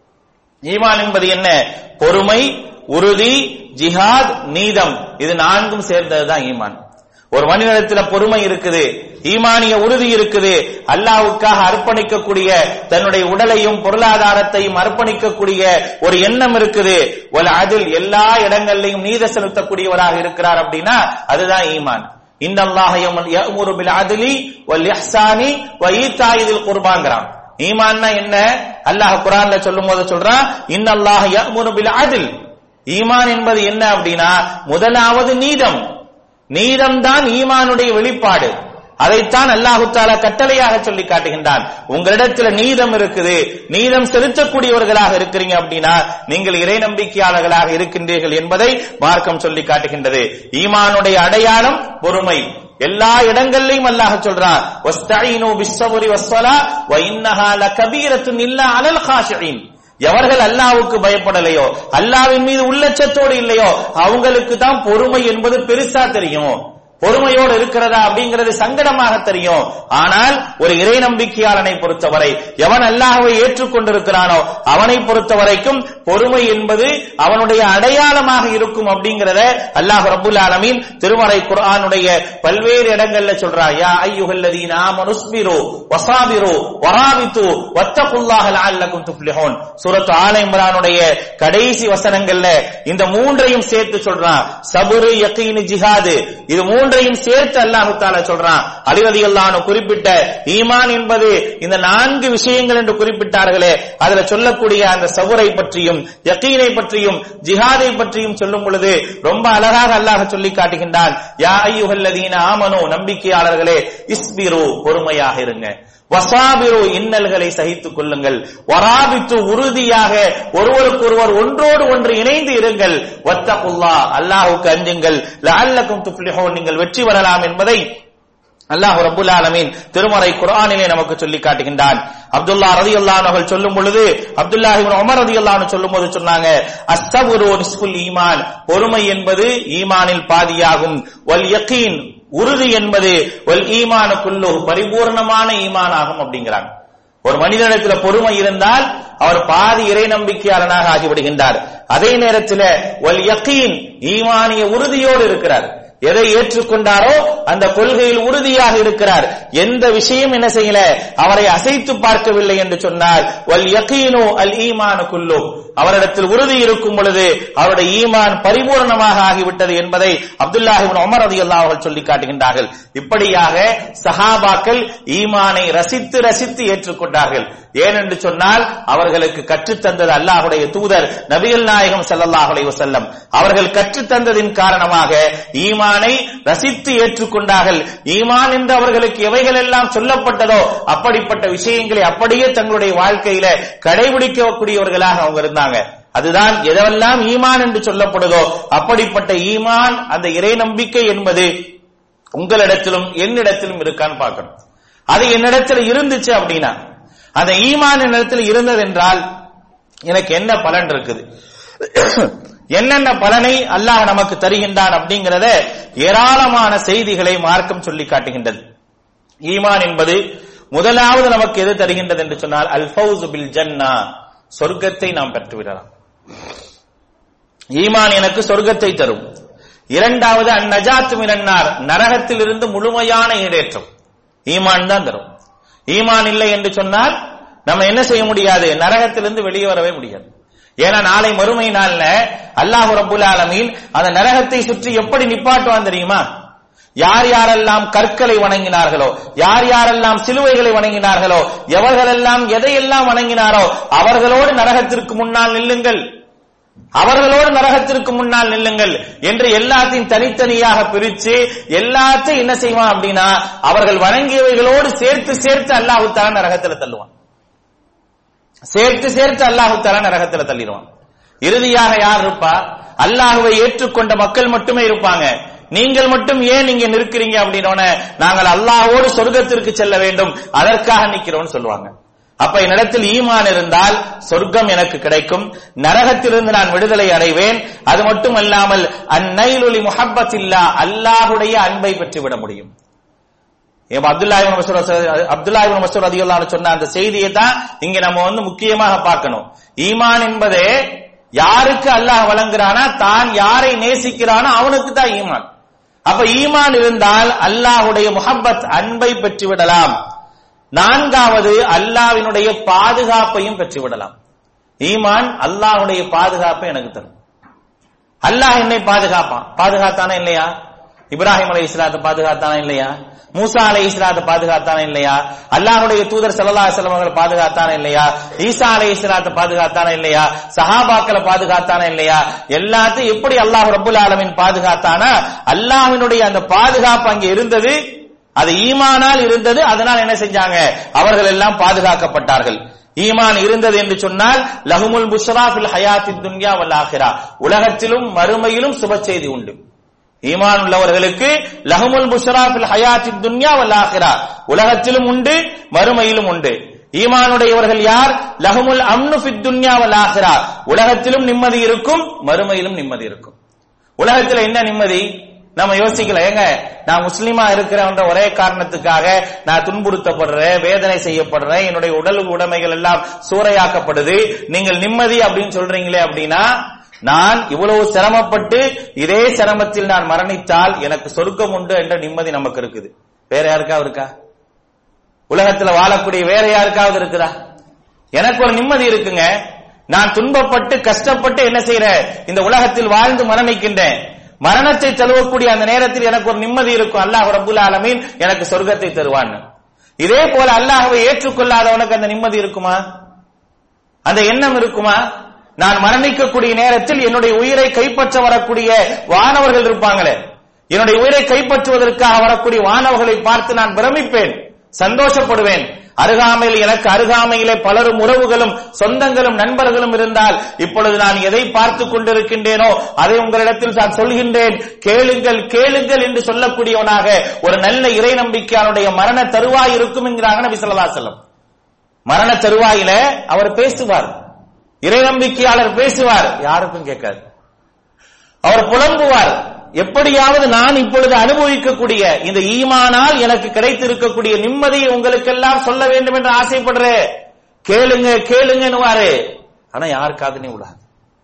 ஈமான் என்பது என்ன? பொறுமை, உறுதி, ஜிஹாத், நீதம். இது நான்கும் சேர்ந்ததுதான் ஈமான். ஒரு மனிதனிடத்தில் பொறுமை இருக்குது, ஈமானிய உறுதி இருக்குது, அல்லாஹ்வுக்காக அர்ப்பணிக்கக்கூடிய தன்னுடைய உடலையும் பொருளாதாரத்தையும் அர்ப்பணிக்கக்கூடிய ஒரு எண்ணம் இருக்குது. வல் அத்ல், எல்லா இடங்களிலும் நீதி செலுத்தக்கூடியவராக இருக்கிறார் அப்படின்னா அதுதான் ஈமான். இன்னல்லாஹ யஅமுரு பில் அத்லி வல் இஹ்சானி வ ஈதாஇல் குர்பான்ங்கறான். ஈமான்னா என்ன? அல்லாஹ் குர்ஆன்ல சொல்லும்போது சொல்றான், இன்னல்லாஹ யஅமுரு பில் அத்ல். ஈமான் என்பது என்ன அப்படின்னா முதலாவது நீதம். நீதம் தான் ஈமானுடைய வெளிப்பாடு. அதைத்தான் அல்லாஹு தஆலா கட்டளையாக சொல்லி காட்டுகின்றான். உங்களிடத்துல நீதம் இருக்குது, நீதம் செலுத்தக்கூடியவர்களாக இருக்கிறீங்க அப்படின்னா நீங்கள் இறை நம்பிக்கையாளர்களாக இருக்கின்றீர்கள் என்பதை மார்க்கம் சொல்லி காட்டுகின்றது. ஈமானுடைய அடையாளம் பொறுமை. எல்லா இடங்களிலும் அல்லாஹ் சொல்றான், வஸ்தஈனு பிஸ்ஸப்ரி வஸ்ஸலா வ இன்னஹா லகபீரத்துன் இல்லா அலல் காஷிஈன். எவர்கள் அல்லாஹ்வுக்கு பயப்படலையோ, அல்லாஹ்வின் மீது உள்ளச்சத்தோடு இல்லையோ அவங்களுக்கு தான் பொறுமை என்பது பெருசா தெரியும். பொறுமையோடு இருக்கிறதா அப்படிங்கிறது சங்கடமாக தெரியும். ஆனால் ஒரு இறை நம்பிக்கையாளனை பொறுத்தவரை, எவன் அல்லாஹ்வை ஏற்றுக்கொண்டிருக்கிறானோ அவனை பொறுத்த வரைக்கும் பொறுமை என்பது அவனுடைய அடையாளமாக இருக்கும் அப்படிங்கிறத அல்லாஹ் ரப்புல் ஆலமீன் திருமறை குர்ஆனுடைய பல்வேறு இடங்கள்ல சொல்றான். யா அய்யுஹல்லதீன ஆமனுஸ்பிரு வஸாபிரு வராபித்து வத்தகுல்லாஹ லஅல்லகும் துஃப்லிஹூன். சூரத் ஆல இம்ரானுடைய கடைசி வசனங்கள்ல இந்த மூன்றையும் சேர்த்து சொல்றான். சபுரு, யகீன், ஜிஹாது, இது மூன்றையும் சேர்த்து அல்லாஹ் தஆலா சொல்றான். அலி ரலியல்லாஹு அன்ஹு குறிப்பிட்ட ஈமான் என்பது இந்த 4 விஷயங்கள் என்று குறிப்பிட்டார்களே, அதுல சொல்லக்கூடிய அந்த சபுரை பற்றியும் யகீனை பற்றியும் ஜிஹாதை பற்றியும் சொல்லும் பொழுது ரொம்ப அழகாக அல்லாஹ் சொல்லி காட்டுகின்றான். யா அய்யுஹல்லதீன ஆமனு, நம்பிக்கையாளர்களே, இஸ்பிரு, பொறுமையாக இருங்க, வஸாபிரு, இன்னல்களை சகித்துக் கொள்ளுங்கள், வராபித்து, உறுதியாக ஒருவருக்கொருவர் ஒன்றோடு ஒன்று இணைந்து இருங்கள், வத்தகுல்லாஹ், அல்லாஹ்வுக்கு அஞ்சுங்கள், லஅல்லகும் துஃப்லிஹூன், நீங்கள் வெற்றி பெறலாம் என்பதை அல்லாஹ் ரப்புல் ஆலமீன் திருமறை குர்ஆனிலே நமக்கு சொல்லி காட்டுகின்றான். அப்துல்லாஹ் ரலியல்லாஹு அன்ஹு அவர்கள் சொல்லும் பொழுது, அப்துல்லாஹ் இப்னு உமர் ரலியல்லாஹு அன்ஹு சொல்லும்போது சொன்னாங்க, அஸ்ஸப்ரு நிஸ்ஃபுல் ஈமான், பொறுமை என்பது ஈமானில் பாதியாகும், வல் யகீன், உறுதி என்பது வல் ஈமானு குல்லுஹு, பரிபூர்ணமான ஈமானாகும் அப்படிங்கிறாங்க. ஒரு மனிதனிடத்தில் பொறுமை இருந்தால் அவர் பாதி இறை நம்பிக்கையாளனாக ஆகிவிடுகின்றார். அதே நேரத்தில் வல் யகீன், ஈமானிய உறுதியோடு இருக்கிறார். எதை ஏற்றுக்கொண்டாரோ அந்த கொள்கையில் உறுதியாக இருக்கிறார். எந்த விஷயம் என்ன செய்யல, அவரை அசைத்து பார்க்கவில்லை என்று சொன்னார். வல் யகீனு அல் ஈமானு குல்லு, அவரிடத்தில் உறுதி இருக்கும் பொழுது அவருடைய ஈமான் பரிபூர்ணமாக ஆகிவிட்டது என்பதை அப்துல்லாஹ் இப்னு உமர் ரலியல்லாஹு அன்ஹு சொல்லி காட்டுகின்றார்கள். இப்படியாக சஹாபாக்கள் ஈமானை ரசித்து ரசித்து ஏற்றுக்கொண்டார்கள். ஏனென்று சொன்னால் அவர்களுக்கு கற்றுத்தந்தது அல்லாஹ்வுடைய தூதர் நபிகள் நாயகம் ஸல்லல்லாஹு அலைஹி வஸல்லம். அவர்கள் கற்றுத்தந்ததின் காரணமாக ஈமானை ரசித்து ஏற்றுக்கொண்டார்கள். ஈமான் என்று அவர்களுக்கு எவைகள் எல்லாம் சொல்லப்பட்டதோ அப்படிப்பட்ட விஷயங்களை அப்படியே தங்களுடைய வாழ்க்கையில கடைபிடிக்கக்கூடியவர்களாக அவங்க இருந்தாங்க. அதுதான் எதெல்லாம் ஈமான் என்று சொல்லப்படுதோ அப்படிப்பட்ட ஈமான், அந்த இறை நம்பிக்கை என்பது உங்களிடத்திலும் என்னிடத்திலும் இருக்கான்னு பார்க்கணும். அது என்னிடத்தில் இருந்துச்சு அப்படின்னா, அந்த ஈமான் என்னிடத்தில் இருந்தது என்றால் எனக்கு என்ன பலன் இருக்குது, என்னென்ன பலனை அல்லாஹ் நமக்கு தருகின்றான் அப்படிங்கிறத ஏராளமான செய்திகளை மார்க்கம் சொல்லி காட்டுகின்றது. ஈமான் என்பது முதலாவது நமக்கு எது தருகின்றது என்று சொன்னால் அல் ஃபௌஸ் பில் ஜன்னா, சொர்க்கத்தை நாம் பெற்றுவிடலாம். ஈமான் எனக்கு சொர்க்கத்தை தரும். இரண்டாவது அந்நஜாத்து மினன்னார், நரகத்தில் இருந்து முழுமையான ஈடேற்றம் ஈமான் தான் தரும். ஈமான் இல்லை என்று சொன்னால் நம்ம என்ன செய்ய முடியாது, நரகத்திலிருந்து வெளியே வரவே முடியாது. ஏன்னா நாளை மறுமை நாள்ல அல்லாஹ் ரப்புல் ஆலமீன் அந்த நரகத்தை சுற்றி எப்படி நிப்பாட்டுவான் தெரியுமா? யார் யாரெல்லாம் கற்களை வணங்கினார்களோ, யார் யாரெல்லாம் சிலுவைகளை வணங்கினார்களோ, எவர்களெல்லாம் எதையெல்லாம் வணங்கினாரோ அவர்களோடு நரகத்திற்கு முன்னால் நில்லுங்கள், அவர்களோடு நரகத்திற்கு முன்னால் நில்லுங்கள் என்று எல்லாத்தையும் தனித்தனியாக பிரிச்சு எல்லாத்தையும் என்ன செய்வான் அப்படின்னா அவர்கள் வணங்கியவைகளோடு சேர்த்து சேர்த்து அல்லாஹ் தஆலா நரகத்துல தள்ளுவான். சேர்த்து சேர்த்து அல்லாஹ் தஆலா நரகத்துல தள்ளிடுவான். இறுதியாக யார் இருப்பா? அல்லாஹ்வை ஏற்றுக்கொண்ட மக்கள் மட்டுமே இருப்பாங்க. நீங்கள் மட்டும் ஏன் நீங்க நிற்கிறீங்க அப்படின்னோன, நாங்கள் அல்லாஹ்வோடு சொர்க்கத்திற்கு செல்ல வேண்டும், அதற்காக நிக்கிறோம்னு சொல்லுவாங்க. அப்ப என்னிடத்தில் ஈமான் இருந்தால் சொர்க்கம் எனக்கு கிடைக்கும், நரகத்திலிருந்து நான் விடுதலை அடைவேன். அது மட்டுமல்லாமல் அந்நைலுலி முஹப்பத்தில்லா, அல்லாஹ்வுடைய அன்பை பெற்றுவிட முடியும். அப்துல்லாஹ் இப்னு மஸ்ஊத் ரலியல்லாஹு அன்ஹு சொன்ன அந்த செய்தியை தான் இங்க நம்ம முக்கியமாக பார்க்கணும். ஈமான் என்பதே யாருக்கு அல்லாஹ் வழங்குறானா, தான் யாரை நேசிக்கிறானோ அவனுக்கு தான் ஈமான். அப்ப ஈமான் இருந்தால் அல்லாஹ்வுடைய முஹப்பத், அன்பை பெற்றுவிடலாம். நான்காவது அல்லாஹ்வினுடைய பாதுகாப்பையும் பெற்றுவிடலாம். ஈமான் அல்லாஹ்வுடைய பாதுகாப்பை எனக்கு தரும். அல்லாஹ் என்னை பாதுகாத்தானா இல்லையா? இப்ராஹிம் அலைஹிஸ்ஸலாத்தை பாதுகாத்தானா இல்லையா? மூசா அலைஹிஸ்ஸலாத்தை பாதுகாத்தானா இல்லையா? அல்லாஹ்வுடைய தூதர் ஸல்லல்லாஹு அலைஹி வஸல்லம் அவர்களை பாதுகாத்தானா இல்லையா? ஈசா அலைஹிஸ்ஸலாத்தை பாதுகாத்தானா இல்லையா? சஹாபாக்களை பாதுகாத்தானா இல்லையா? எல்லாத்தையும் எப்படி அல்லாஹ் ரப்பல் ஆலமீன் பாதுகாத்தானா? அல்லாஹ்வினுடைய அந்த பாதுகாப்பு அங்கே இருந்தது, அது ஈமானால் இருந்தது. அதனால் என்ன செஞ்சாங்க? அவர்கள் எல்லாம் பாதுகாக்கப்பட்டார்கள். ஈமான் இருந்தது என்று சொன்னால் லஹுமுல் புஷ்ரா ஃபில் ஹயாத்தித் துன்யா வல் ஆখিরা, உலகத்திலும் மறுமையிலும் சுப செய்தி உண்டு. ஈமான் உள்ளவர்களுக்கு லஹுமுல் புஷ்ரா ஃபில் ஹயாத்தித் துன்யா வல் ஆখিরা, உலகத்திலும் உண்டு மறுமையிலும் உண்டு. ஈமானுடையவர்கள் யார்? லஹுமுல் அம்னு ஃபித் துன்யா வல் ஆখিরা, உலகத்திலும் நிம்மதி இருக்கும் மறுமையிலும் நிம்மதி இருக்கும். உலகத்துல என்ன நிம்மதி? நம்ம யோசிக்கல. ஏங்க, நான் முஸ்லிமா இருக்கிறேன் ஒரே காரணத்துக்காக நான் துன்புறுத்தப்படுறேன், வேதனை செய்யப்படுறேன், என்னுடைய உடல் உடைமைகள் எல்லாம் சூறையாக்கப்படுது, நீங்கள் நிம்மதி அப்படின்னு சொல்றீங்களே அப்படின்னா, நான் இவ்வளவு சிரமப்பட்டு இதே சிரமத்தில் நான் மரணித்தால் எனக்கு சொர்க்கம் உண்டு என்ற நிம்மதி நமக்கு இருக்குது. வேற யாருக்காவது இருக்கா? உலகத்துல வாழக்கூடிய வேற யாருக்காவது இருக்குதா? எனக்கு ஒரு நிம்மதி இருக்குங்க. நான் துன்பப்பட்டு கஷ்டப்பட்டு என்ன செய்யறேன்? இந்த உலகத்தில் வாழ்ந்து மரணிக்கின்றேன். மரணத்தை தழுவக்கூடிய அந்த நேரத்தில் எனக்கு ஒரு நிம்மதி இருக்கும். அல்லாஹ் ரப்பல் ஆலமீன் எனக்கு சொர்க்கத்தை தருவான். இதே போல அல்லாஹ்வை ஏற்றுக்கொள்ளாதவனுக்கு அந்த நிம்மதி இருக்குமா? அந்த எண்ணம் இருக்குமா? நான் மரணிக்கக்கூடிய நேரத்தில் என்னுடைய உயிரை கைப்பற்ற வரக்கூடிய வானவர்கள் இருப்பாங்களே, என்னுடைய உயிரை கைப்பற்றுவதற்காக வரக்கூடிய வானவர்களை பார்த்து நான் பிரமிப்பேன், சந்தோஷப்படுவேன். எனக்கு அருகாமையிலே பலரும் உறவுகளும் சொந்தங்களும் நண்பர்களும் இருந்தால் இப்பொழுது நான் எதை பார்த்து கொண்டிருக்கின்றேனோ அதை உங்களிடத்தில் நான் சொல்கின்றேன், கேளுங்கள் கேளுங்கள் என்று சொல்லக்கூடியவனாக ஒரு நல்ல இறை நம்பிக்கையாளருடைய மரண தருவாய் இருக்கும் என்கிறாங்க நபி ஸல்லல்லாஹு அலைஹி வஸல்லம். மரண தருவாயில அவர் பேசுவார், இறை நம்பிக்கையாளர் பேசுவார், யாருக்கும் கேட்காது. அவர் புலம்புவார், எப்படியாவது நான் இப்பொழுது அனுபவிக்கக்கூடிய இந்த ஈமானால் எனக்கு கிடைத்திருக்கக்கூடிய நிம்மதியை உங்களுக்கெல்லாம் சொல்ல வேண்டும் என்று ஆசைப்படுறேன், கேளுங்க கேளுங்கன்னுவாரு. ஆனா யாருக்காக விடாது.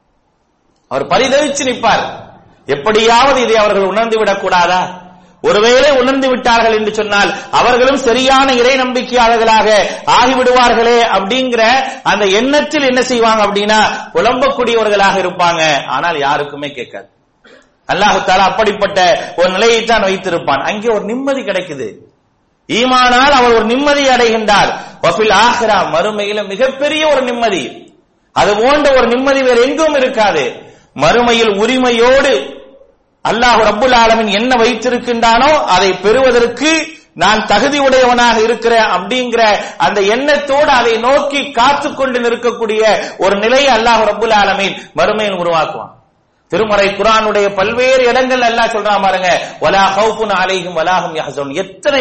அவர் பரிதவிச்சு நிற்பார். எப்படியாவது இதை அவர்கள் உணர்ந்து விடக் கூடாதா? ஒருவேளை உணர்ந்து விட்டார்கள் என்று சொன்னால் அவர்களும் சரியான இறை நம்பிக்கையாளர்களாக ஆகிவிடுவார்களே அப்படிங்கிற அந்த எண்ணத்தில் என்ன செய்வாங்க அப்படின்னா புலம்பக்கூடியவர்களாக இருப்பாங்க. ஆனால் யாருக்குமே கேட்காது. அல்லாஹ் தஆலா அப்படிப்பட்ட ஒரு நிலையை தான் வைத்திருப்பான். அங்கே ஒரு நிம்மதி கிடைக்குது. ஈமானால் அவர் ஒரு நிம்மதி அடைகின்றார். வஃபில் ஆখিরা, மறுமையில மிகப்பெரிய ஒரு நிம்மதி. அது போன்ற ஒரு நிம்மதி வேறு எங்கும் இருக்காது. மறுமையில் உரிமையோடு அல்லாஹ் ரப்பல் ஆலமீன் என்ன வைத்திருக்கின்றானோ அதை பெறுவதற்கு நான் தகுதி உடையவனாக இருக்கிறேன் அப்படிங்கிற அந்த எண்ணத்தோடு அதை நோக்கி காத்து கொண்டு நிற்கக்கூடிய ஒரு நிலையை அல்லாஹ் ரப்பல் ஆலமீன் மறுமையில் உருவாக்குவான். திருமறை குர்ஆனுடைய பல்வேறு இடங்கள் அல்லாஹ் சொல்றான் பாருங்க, வலா ஹௌஃபுன் அலைஹிம் வலா ஹும் யஹ்ஸனூன்.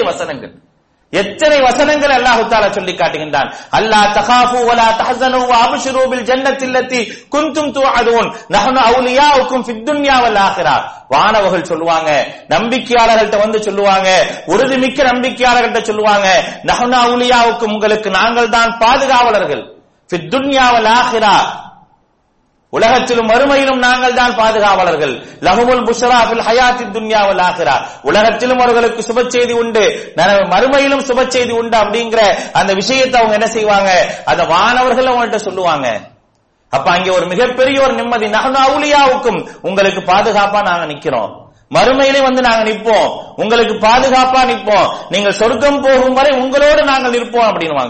எத்தனை வசனங்கள் அல்லாஹ் தஆலா சொல்லி காட்டுகின்றான். அல்லா தகாஃபு வலா தஹ்ஸனு வ அப்ஷிரு பில் ஜன்னத்தி அல்லதி குன்தும் துஅதுன் நஹ்னு அவுலியாஉக்கும் ஃபித் துன்யா வல் ஆখিরা. வானவர்கள் சொல்லுவாங்க, நம்பிக்கையாளர்கள்ட்ட வந்து சொல்லுவாங்க, உறுதிமிக்க நம்பிக்கையாளர்கள்ட்ட சொல்லுவாங்க, நஹ்னு அவுலியாஉக்கும், உங்களுக்கு நாங்கள் தான் பாதுகாவலர்கள், ஃபித் துன்யா வல் ஆখিরা, உலகத்திலும் மறுமையிலும் நாங்கள் தான் பாதுகாவலர்கள். லஹுமுல் புஷ்ரா ஃபில் ஹயாத்தித் துன்யா வல் ஆখিরা, உலகத்திலும் அவர்களுக்கு சுப செய்தி உண்டு, மறுமையிலும் சுப செய்தி உண்டு அப்படிங்கிற அந்த விஷயத்தை அவங்க என்ன செய்வாங்க, அந்த வானவர்கள் அவங்கள்ட்ட சொல்லுவாங்க. அப்ப அங்கே ஒரு மிகப்பெரிய ஒரு நிம்மதி. நஹ்னு அவுலியாவுக்கும், உங்களுக்கு பாதுகாப்பா நாங்க நிக்கிறோம், மறுமையிலே வந்து நாங்க நிற்போம், உங்களுக்கு பாதுகாப்பா நிற்போம், நீங்கள் சொர்க்கம் போகும் வரை உங்களோடு நாங்கள் நிற்போம் அப்படின்வாங்க.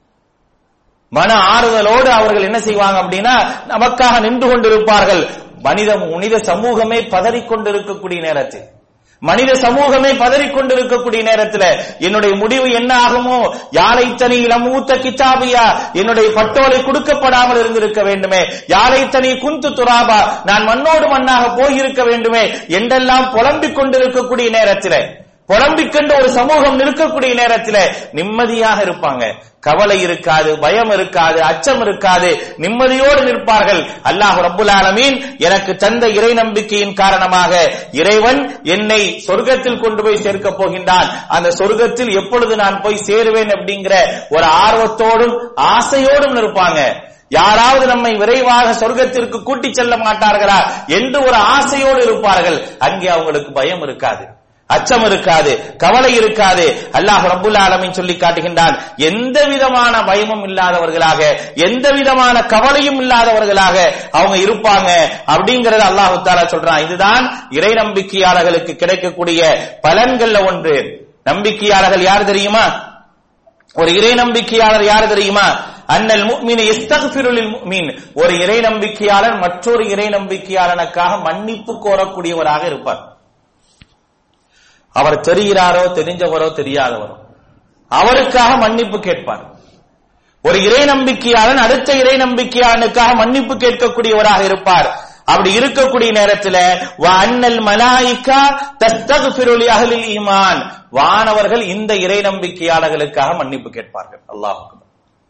மன ஆறுதலோடு அவர்கள் என்ன செய்வாங்க அப்படின்னா நமக்காக நின்று கொண்டிருப்பார்கள். மனித சமூகமே பதறிக்கொண்டிருக்கக்கூடிய நேரத்தில், மனித சமூகமே பதறிக்கொண்டிருக்கக்கூடிய நேரத்தில் என்னுடைய முடிவு என்ன ஆகுமோ, யாழைத்தனி இளமூத்த கிதாபியா, என்னுடைய பட்டோலை கொடுக்கப்படாமல் இருந்திருக்க வேண்டுமே, யாழைத்தனி குந்து துராபா, நான் மண்ணோடு மண்ணாக போயிருக்க வேண்டுமே என்றெல்லாம் புலம்பிக் கொண்டிருக்கக்கூடிய நேரத்தில் புலம்பிக்கொண்ட ஒரு சமூகம் இருக்கக்கூடிய நேரத்தில் நிம்மதியாக இருப்பாங்க. கவலை இருக்காது, பயம் இருக்காது, அச்சம் இருக்காது, நிம்மதியோடு நிற்பார்கள். அல்லாஹ் ரப்புல் ஆலமீன் எனக்கு தந்த இறை நம்பிக்கையின் காரணமாக இறைவன் என்னை சொர்க்கத்தில் கொண்டு போய் சேர்க்க போகின்றான், அந்த சொர்க்கத்தில் எப்பொழுது நான் போய் சேருவேன் அப்படிங்கிற ஒரு ஆர்வத்தோடும் ஆசையோடும் இருப்பாங்க. யாராவது நம்மை விரைவாக சொர்க்கத்திற்கு கூட்டி செல்ல மாட்டார்களா என்று ஒரு ஆசையோடு இருப்பார்கள். அங்கே அவங்களுக்கு பயம் இருக்காது, அச்சம் இருக்காது, கவலை இருக்காது. அல்லாஹ் ரப்புல் ஆலமீன் சொல்லி காட்டுகின்றான், எந்த விதமான பயமும் இல்லாதவர்களாக, எந்த விதமான கவலையும் இல்லாதவர்களாக அவங்க இருப்பாங்க அப்படிங்கறது அல்லாஹ் தஆலா சொல்றான். இதுதான் இறை நம்பிக்கையாளர்களுக்கு கிடைக்கக்கூடிய பலன்கள்ல ஒன்று. நம்பிக்கையாளர்கள் யார் தெரியுமா? ஒரு இறை நம்பிக்கையாளர் யார் தெரியுமா? அன்னல் முஃமினு யஸ்தக்ஃபிரு லில் முஃமின். ஒரு இறை நம்பிக்கையாளர் மற்றொரு இறை நம்பிக்கையாளனுக்காக மன்னிப்பு கோரக்கூடியவராக இருப்பார். அவர் தெரிகிறாரோ தெரிஞ்சவரோ தெரியாதவரோ அவருக்காக மன்னிப்பு கேட்பார். ஒரு இறை நம்பிக்கையாளன் அடுத்த இறை நம்பிக்கையாளனுக்காக மன்னிப்பு கேட்கக்கூடியவராக இருப்பார். அப்படி இருக்கக்கூடிய நேரத்தில் வஅன்னல் மலாயிகா தஸ்தக்ஃபிரு லி அஹ்லில் ஈமான், வானவர்கள் இந்த இறை நம்பிக்கையாளர்களுக்காக மன்னிப்பு கேட்பார்கள். அல்லாஹ் அக்பர்.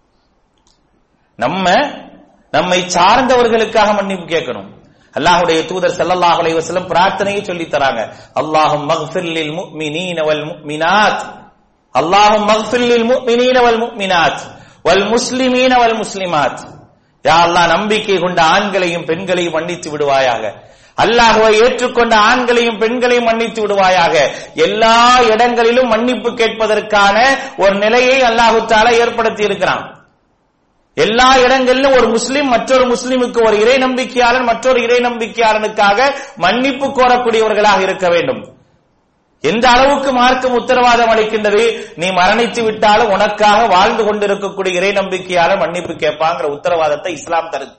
நம்மை சார்ந்தவர்களுக்காக மன்னிப்பு கேட்கணும். அல்லாஹ்வுடைய தூதர் ஸல்லல்லாஹு அலைஹி வஸல்லம் பிரார்த்தனையை சொல்லி தராங்க. அல்லாஹும்ம மக்ஃபிர் லில் முஃமினீன வல் முஃமினாத், அல்லாஹும்ம மக்ஃபிர் லில் முஃமினீன வல் முஃமினாத் வல் முஸ்லிமீன வல் முஸ்லிமாத். யா அல்லாஹ், நம்பிக்கை கொண்ட ஆண்களையும் பெண்களையும் மன்னித்து விடுவாயாக. அல்லாஹ்வை ஏற்றுக்கொண்ட ஆண்களையும் பெண்களையும் மன்னித்து விடுவாயாக. எல்லா இடங்களிலும் மன்னிப்பு கேட்பதற்கான ஒரு நிலையை அல்லாஹ் தஆலா ஏற்படுத்தி இருக்கிறான். எல்லா இடங்களிலும் ஒரு முஸ்லிம் மற்றொரு முஸ்லிமுக்கு, ஒரு இறை நம்பிக்கையாளன் மற்றொரு இறை நம்பிக்கையாளனுக்காக மன்னிப்பு கோரக்கூடியவர்களாக இருக்க வேண்டும். எந்த அளவுக்கு மார்க்கம் உத்தரவாதம் அளிக்கின்றது? நீ மரணித்து விட்டாலும் உனக்காக வாழ்ந்து கொண்டிருக்கக்கூடிய இறை நம்பிக்கையாளர் மன்னிப்பு கேட்பாங்கிற உத்தரவாதத்தை இஸ்லாம் தருது.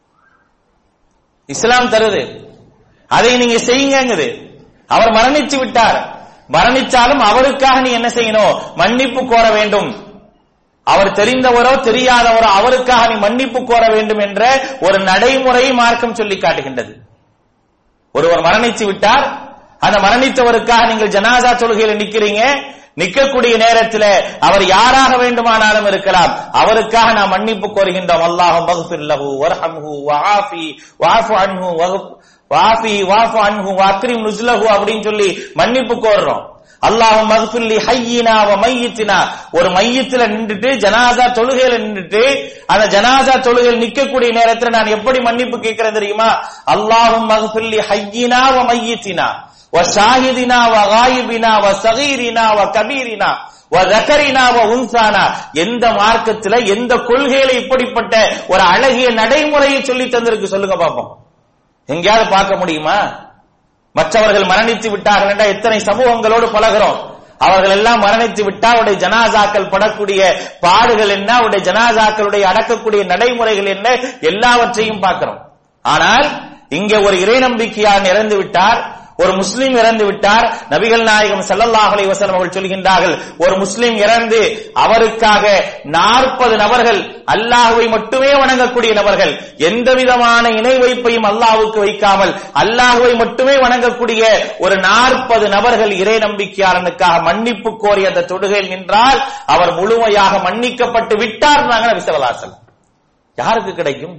இஸ்லாம் தருது. அதை நீங்க செய்யுங்கிறது. அவர் மரணித்து விட்டார், மரணிச்சாலும் அவருக்காக நீ என்ன செய்யணும்? மன்னிப்பு கோர வேண்டும். அவர் தெரிந்தவரோ தெரியாதவரோ அவருக்காக நீ மன்னிப்பு கோர வேண்டும் என்ற ஒரு நடைமுறையை மார்க்கம் சொல்லி காட்டுகின்றது. ஒருவர் மரணித்து விட்டார், அந்த மரணித்தவருக்காக நீங்கள் ஜனாசா தொழுகையில் நிக்கிறீங்க. நிக்கக்கூடிய நேரத்தில் அவர் யாராக வேண்டுமானாலும் இருக்கலாம், அவருக்காக நாம் மன்னிப்பு கோருகின்றோம். அல்லாஹு மக்ஃபிர் லஹு வர்ஹம்ஹு வஆஃபி வஅஃபு அன்ஹு வஆஃபி வஅஃபு அன்ஹு வஅக்ரிம் நுஸ்லஹு அப்படின்னு சொல்லி மன்னிப்பு கோர்றோம். அல்லாஹும்ம மக்ஃபிர் லி ஹய்யினா வ மையித்தினா. ஒரு மையத்துல நின்றுட்டு ஜனாசா தொழுகையில நின்றுட்டு அந்த ஜனாசா தொழுகையில் நிக்கக்கூடிய நேரத்தில் நான் எப்படி மன்னிப்பு கேட்கிறேன் தெரியுமா? அல்லாஹும்ம மக்ஃபிர் லி ஹய்யினா வ மையித்தினா வ ஷாஹிதினா வ காயிபினா வ ஸகீரினா வ கபீரினா வ ஸகரினா வ உன்சானா. எந்த மார்க்கத்துல எந்த கொள்கையில இப்படிப்பட்ட ஒரு அழகிய நடைமுறையை சொல்லி தந்திருக்கு சொல்லுங்க பாப்போம். எங்கேயாவது பார்க்க முடியுமா? மற்றவர்கள் மரணித்து விட்டார்கள் என்றால் எத்தனை சமூகங்களோடு பழகிறோம். அவர்கள் எல்லாம் மரணித்து விட்டால் அவருடைய ஜனாசாக்கள் படக்கூடிய பாடுகள் என்ன, அவருடைய ஜனாசாக்களுடைய அடக்கக்கூடிய நடைமுறைகள் என்ன, எல்லாவற்றையும் பார்க்கிறோம். ஆனால் இங்கே ஒரு இறை நம்பிக்கையாளன் இறந்து விட்டார், ஒரு முஸ்லிம் இறந்து விட்டார். நபிகள் நாயகம் ஸல்லல்லாஹு அலைஹி வஸல்லம் அவர்கள் சொல்கின்றார்கள், ஒரு முஸ்லிம் இறந்து அவருக்காக 40 நபர்கள் அல்லாஹ்வை மட்டுமே வணங்கக்கூடிய நபர்கள், எந்த விதமான இணை வைப்பையும் அல்லாஹ்வுக்கு வைக்காமல் அல்லாஹ்வை மட்டுமே வணங்கக்கூடிய ஒரு 40 நபர்கள் இறை நம்பிக்கையாளனுக்காக மன்னிப்பு கோரி அந்த தொடுகையில் நின்றால் அவர் முழுமையாக மன்னிக்கப்பட்டு விட்டார். நபி ஸல்லல்லாஹு அலைஹி வஸல்லம். யாருக்கு கிடைக்கும்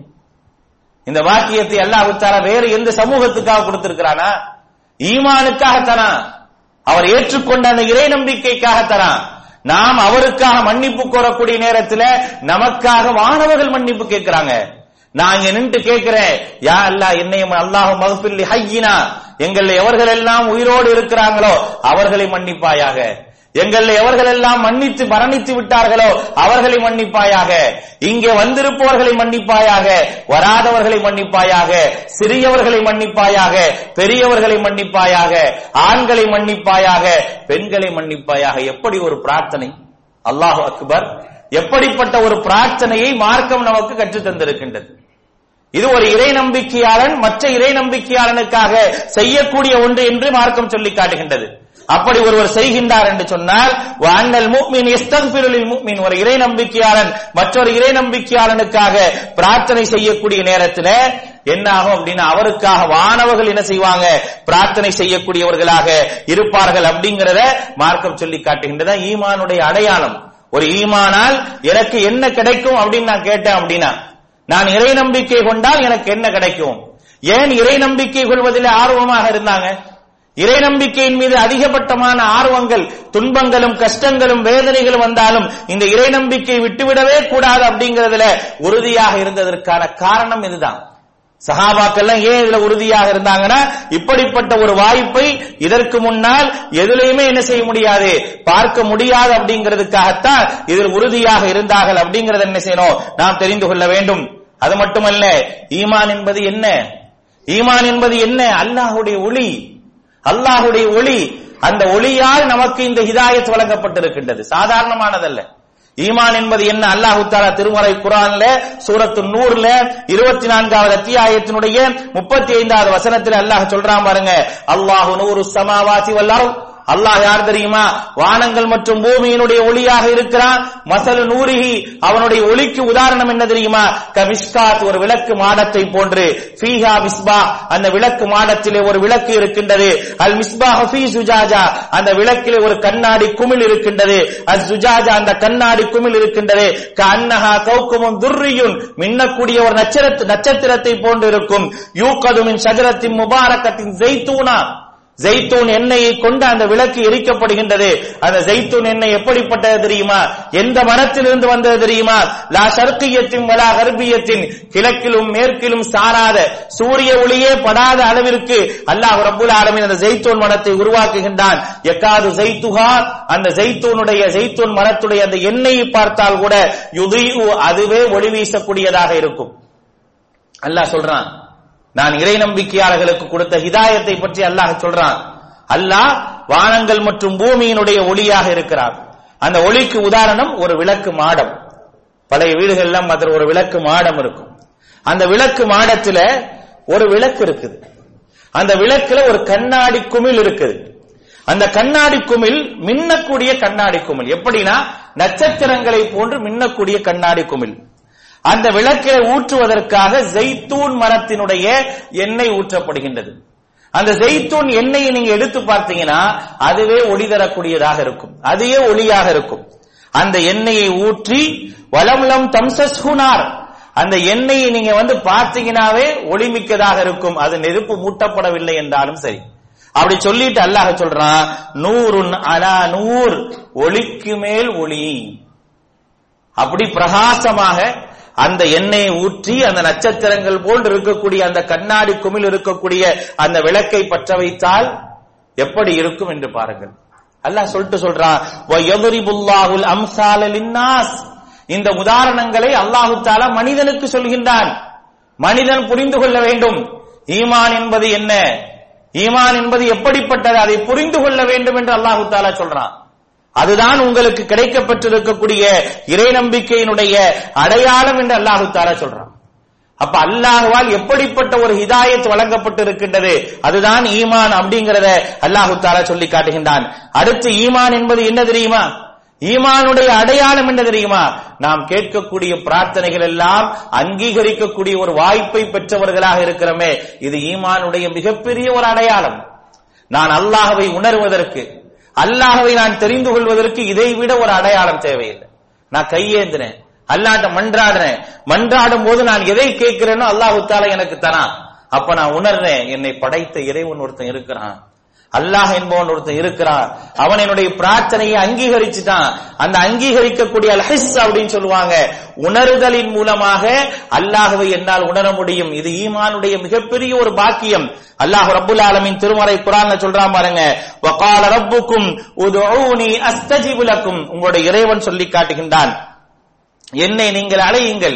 இந்த வாக்கியத்தை? அல்லாஹ் தஆலா வேறு எந்த சமூகத்துக்காக கொடுத்திருக்கிறானா? ஈமானுக்காக தரா, அவர் ஏற்றுக்கொண்ட அந்த இறை நம்பிக்கைக்காக தரா. நாம் அவருக்காக மன்னிப்பு கோரக்கூடிய நேரத்தில் நமக்காக வானவர்கள் மன்னிப்பு கேட்கிறாங்க. நான் இங்க நின்று கேட்கிறேன், யா அல்லாஹ் என்னையும் அல்லாஹு மக்ஃபிர் லி ஹய்யினா, எங்கள் எவர்கள் எல்லாம் உயிரோடு இருக்கிறாங்களோ அவர்களை மன்னிப்பாயாக, எங்கள் எவர்கள் எல்லாம் மன்னித்து மரணித்து விட்டார்களோ அவர்களை மன்னிப்பாயாக, இங்கே வந்திருப்பவர்களை மன்னிப்பாயாக, வராதவர்களை மன்னிப்பாயாக, சிறியவர்களை மன்னிப்பாயாக, பெரியவர்களை மன்னிப்பாயாக, ஆண்களை மன்னிப்பாயாக, பெண்களை மன்னிப்பாயாக. எப்படி ஒரு பிரார்த்தனை! அல்லாஹு அக்பர்! எப்படிப்பட்ட ஒரு பிரார்த்தனையை மார்க்கம் நமக்கு கற்றுத் தந்திருக்கின்றது. இது ஒரு இறை நம்பிக்கையாளன் மற்ற இறை நம்பிக்கையாளனுக்காக செய்யக்கூடிய ஒன்று என்று மார்க்கம் சொல்லி காட்டுகின்றது. அப்படி ஒருவர் செய்கின்றார் என்று சொன்னால் வஅன்னல் முஃமின் யஸ்தக்ஃபிரு லில் முஃமின், ஒரு இறை நம்பிக்கையாளன் மற்றொரு இறை நம்பிக்கையாளனுக்காக பிரார்த்தனை செய்யக்கூடிய நேரத்தில் என்ன ஆகும் அப்படின்னா அவருக்காக வானவர்கள் என்ன செய்வாங்க, பிரார்த்தனை செய்யக்கூடியவர்களாக இருப்பார்கள் அப்படிங்கறத மார்க்கம் சொல்லி காட்டுகின்றதா ஈமானுடைய அடையாளம். ஒரு ஈமானால் எனக்கு என்ன கிடைக்கும் அப்படின்னு நான் கேட்டேன் அப்படின்னா, நான் இறை நம்பிக்கை கொண்டால் எனக்கு என்ன கிடைக்கும்? ஏன் இறை நம்பிக்கை கொள்வதில் ஆர்வமாக இருந்தாங்க? இறை நம்பிக்கையின் மீது அதிகபட்சமான ஆர்வங்கள், துன்பங்களும் கஷ்டங்களும் வேதனைகளும் வந்தாலும் இந்த இறை நம்பிக்கை விட்டுவிடவே கூடாது அப்படிங்கறதுல உறுதியாக இருந்ததற்கான காரணம் இதுதான். சஹாபாக்கள்லாம் ஏன் இதுல உறுதியாக இருந்தாங்கன்னா, இப்படிப்பட்ட ஒரு வாய்ப்பை இதற்கு முன்னால் எதுலையுமே என்ன செய்ய முடியாது, பார்க்க முடியாது அப்படிங்கிறதுக்காகத்தான் இதில் உறுதியாக இருந்தார்கள் அப்படிங்கறத என்ன செய்யணும், நாம் தெரிந்து கொள்ள வேண்டும். அது மட்டுமல்ல, ஈமான் என்பது என்ன? ஈமான் என்பது என்ன? அல்லாஹ்வுடைய ஒளி, அல்லாஹ்வுடைய ஒளி. அந்த ஒளியால் நமக்கு இந்த ஹிதாயத் வழங்கப்பட்டிருக்கின்றது, சாதாரணமானதல்ல. ஈமான் என்பது என்ன? அல்லாஹ் தஆலா திருமறை குர்ஆன்ல சூரத்து நூர்ல 24வது அத்தியாயத்தினுடைய 35வது வசனத்தில் அல்லாஹ் சொல்றான் பாருங்க, அல்லாஹு நூரு ஸமாவாதி வல் அர்த். அல்லாஹ் யார் தெரியுமா? வானங்கள் மற்றும் பூமியினுடைய ஒளியாக இருக்கிறான். மஸலு நூரிஹி, அவனுடைய ஒளிக்கு உதாரணம் என்ன தெரியுமா? கமிஷ்காத், ஒரு விளக்கு மாடத்தை போன்று. ஃபீஹா மிஸ்பாஹ், அந்த விளக்கு மாடத்திலே ஒரு விளக்கு இருக்கின்றது. அல் மிஸ்பாஹ் ஃபீ சுஜாஜா, அந்த விளக்கிலே ஒரு கண்ணாடி குமிழ் இருக்கின்றது. அஸ் சுஜாஜா, அந்த கண்ணாடி குமிழ் இருக்கின்றது. கஅன்னஹா கௌகமுன் துர்ரியுன், மின்னக்கூடிய ஒரு நட்சத்திரத்தை போன்று இருக்கும். யூகது மின் ஷஜரத்தின் முபாரக்கத்தின் ஸைத்தூனா, ஜெய்தூன் எண்ணெயை கொண்டு அந்த விளக்கு எரிக்கப்படுகின்றது. அந்த ஜெய்தூன் எண்ணெய் எப்படிப்பட்டது தெரியுமா? எந்த மரத்திலிருந்து வந்தது தெரியுமா? லா ஷர்கியத்தின் வலா கர்பியத்தின், கிழக்கிலும் மேற்கிலும் சாராத, சூரிய ஒளியே படாத அளவிற்கு அல்லாஹ் ரப்புல் ஆலமீன் அந்த ஜெய்தூன் மரத்தை உருவாக்குகின்றான். யகாது ஜெய்துஹா, அந்த ஜெய்தூன் மரத்துடைய அந்த எண்ணெயை பார்த்தால் கூட யுதீஉ, அதுவே ஒளி வீசக்கூடியதாக இருக்கும். அல்லாஹ் சொல்றான், நான் இறை நம்பிக்கையாளர்களுக்கு கொடுத்த ஹிதாயத்தை பற்றி அல்லாஹ் சொல்றான். அல்லாஹ் வானங்கள் மற்றும் பூமியினுடைய ஒளியாக இருக்கிறார். அந்த ஒளிக்கு உதாரணம் ஒரு விளக்கு மாடம். பழைய வீடுகள்லாம் அதில் ஒரு விளக்கு மாடம் இருக்கும். அந்த விளக்கு மாடத்துல ஒரு விளக்கு இருக்குது. அந்த விளக்குல ஒரு கண்ணாடி குமிழ் இருக்குது. அந்த கண்ணாடி குமிழ் மின்னக்கூடிய கண்ணாடி குமிழ். எப்படின்னா நட்சத்திரங்களை போன்று மின்னக்கூடிய கண்ணாடி குமிழ். அந்த விளக்கில் ஊற்றுவதற்காக ஜெய்தூன் மரத்தினுடைய எண்ணெய் ஊற்றப்படுகின்றது. அந்த ஜெய்தூன் எண்ணெயை நீங்க எடுத்து பார்த்தீங்கன்னா அதுவே ஒளி தரக்கூடியதாக இருக்கும், அதுவே ஒளியாக இருக்கும். அந்த எண்ணெயை ஊற்றி வலம்லம் தம்சஸ்ஹுனார், அந்த எண்ணெயை நீங்க பார்த்தீங்கன்னாவே ஒளிமிக்கதாக இருக்கும். அது நெருப்பு மூட்டப்படவில்லை என்றாலும் சரி. அப்படி சொல்லிட்டு அல்லாஹ் சொல்றான், நூறுன் அலா நூர், ஒளிக்கு மேல் ஒளி. அப்படி பிரகாசமாக அந்த எண்ணெயை ஊற்றி அந்த நட்சத்திரங்கள் போன்று இருக்கக்கூடிய அந்த கண்ணாடி குமிழ் இருக்கக்கூடிய அந்த விளக்கை பற்ற வைத்தால் எப்படி இருக்கும் என்று பாருங்கள். அல்லாஹ் சொல்றான், வயதுரிபுல்லாஹுல் அம்சால லின்னாஸ், இந்த உதாரணங்களை அல்லாஹ் தஆலா மனிதனுக்கு சொல்கின்றான். மனிதன் புரிந்து கொள்ள வேண்டும் ஈமான் என்பது என்ன, ஈமான் என்பது எப்படிப்பட்டது, அதை புரிந்து கொள்ள வேண்டும் என்று அல்லாஹ் தஆலா சொல்றான். அதுதான் உங்களுக்கு கிடைக்கப்பட்டிருக்கக்கூடிய இறை நம்பிக்கையினுடைய அடையாளம் என்று அல்லாஹ் தஆலா சொல்றான். அப்ப அல்லாஹ்வால் எப்படிப்பட்ட ஒரு ஹிதாயத் வழங்கப்பட்டிருக்கின்றது, அதுதான் ஈமான் அப்படிங்கறத அல்லாஹ் தஆலா சொல்லி காட்டுகின்றான். அடுத்து ஈமான் என்பது என்ன தெரியுமா? ஈமானுடைய அடையாளம் என்ன தெரியுமா? நாம் கேட்கக்கூடிய பிரார்த்தனைகள் எல்லாம் அங்கீகரிக்கக்கூடிய ஒரு வாய்ப்பை பெற்றவர்களாக இருக்கிறோமே, இது ஈமானுடைய மிகப்பெரிய ஒரு அடையாளம். நான் அல்லாஹ்வை உணர்வதற்கு, அல்லாஹ்வை நான் தெரிந்து கொள்வதற்கு இதை விட ஒரு அடையாளம் தேவையில்லை. நான் கையேந்தினேன், அல்லாஹ்ட்ட மன்றாடுறேன், மன்றாடும் போது நான் எதை கேட்கிறேனோ அல்லாஹ் தஆலா எனக்கு தரான். அப்ப நான் உணர்றேன், என்னை படைத்த இறைவன் ஒருத்தன் இருக்கிறான், அல்லாஹ் என்பவன் ஒருத்தன் இருக்கிறான், அவன் என்னுடைய பிரார்த்தனையை அங்கீகரிச்சுட்டான். அந்த அங்கீகரிக்கக்கூடிய அல்ஹிஸ் அப்படின்னு சொல்லுவாங்க, உணர்தலின் மூலமாக அல்லாஹ்வை என்னால் உணர முடியும். இது ஈமானுடைய மிகப்பெரிய ஒரு பாக்கியம். அல்லாஹ் ரப்புல் ஆலமீன் திருமறை குர்ஆன்ல சொல்றான் பாருங்க, வகால ரப்புக்கும் உதுஊனி அஸ்தஜிபு லக்கும், உங்களுடைய இறைவன் சொல்லி காட்டுகின்றான், என்னை நீங்கள் அழையுங்கள்,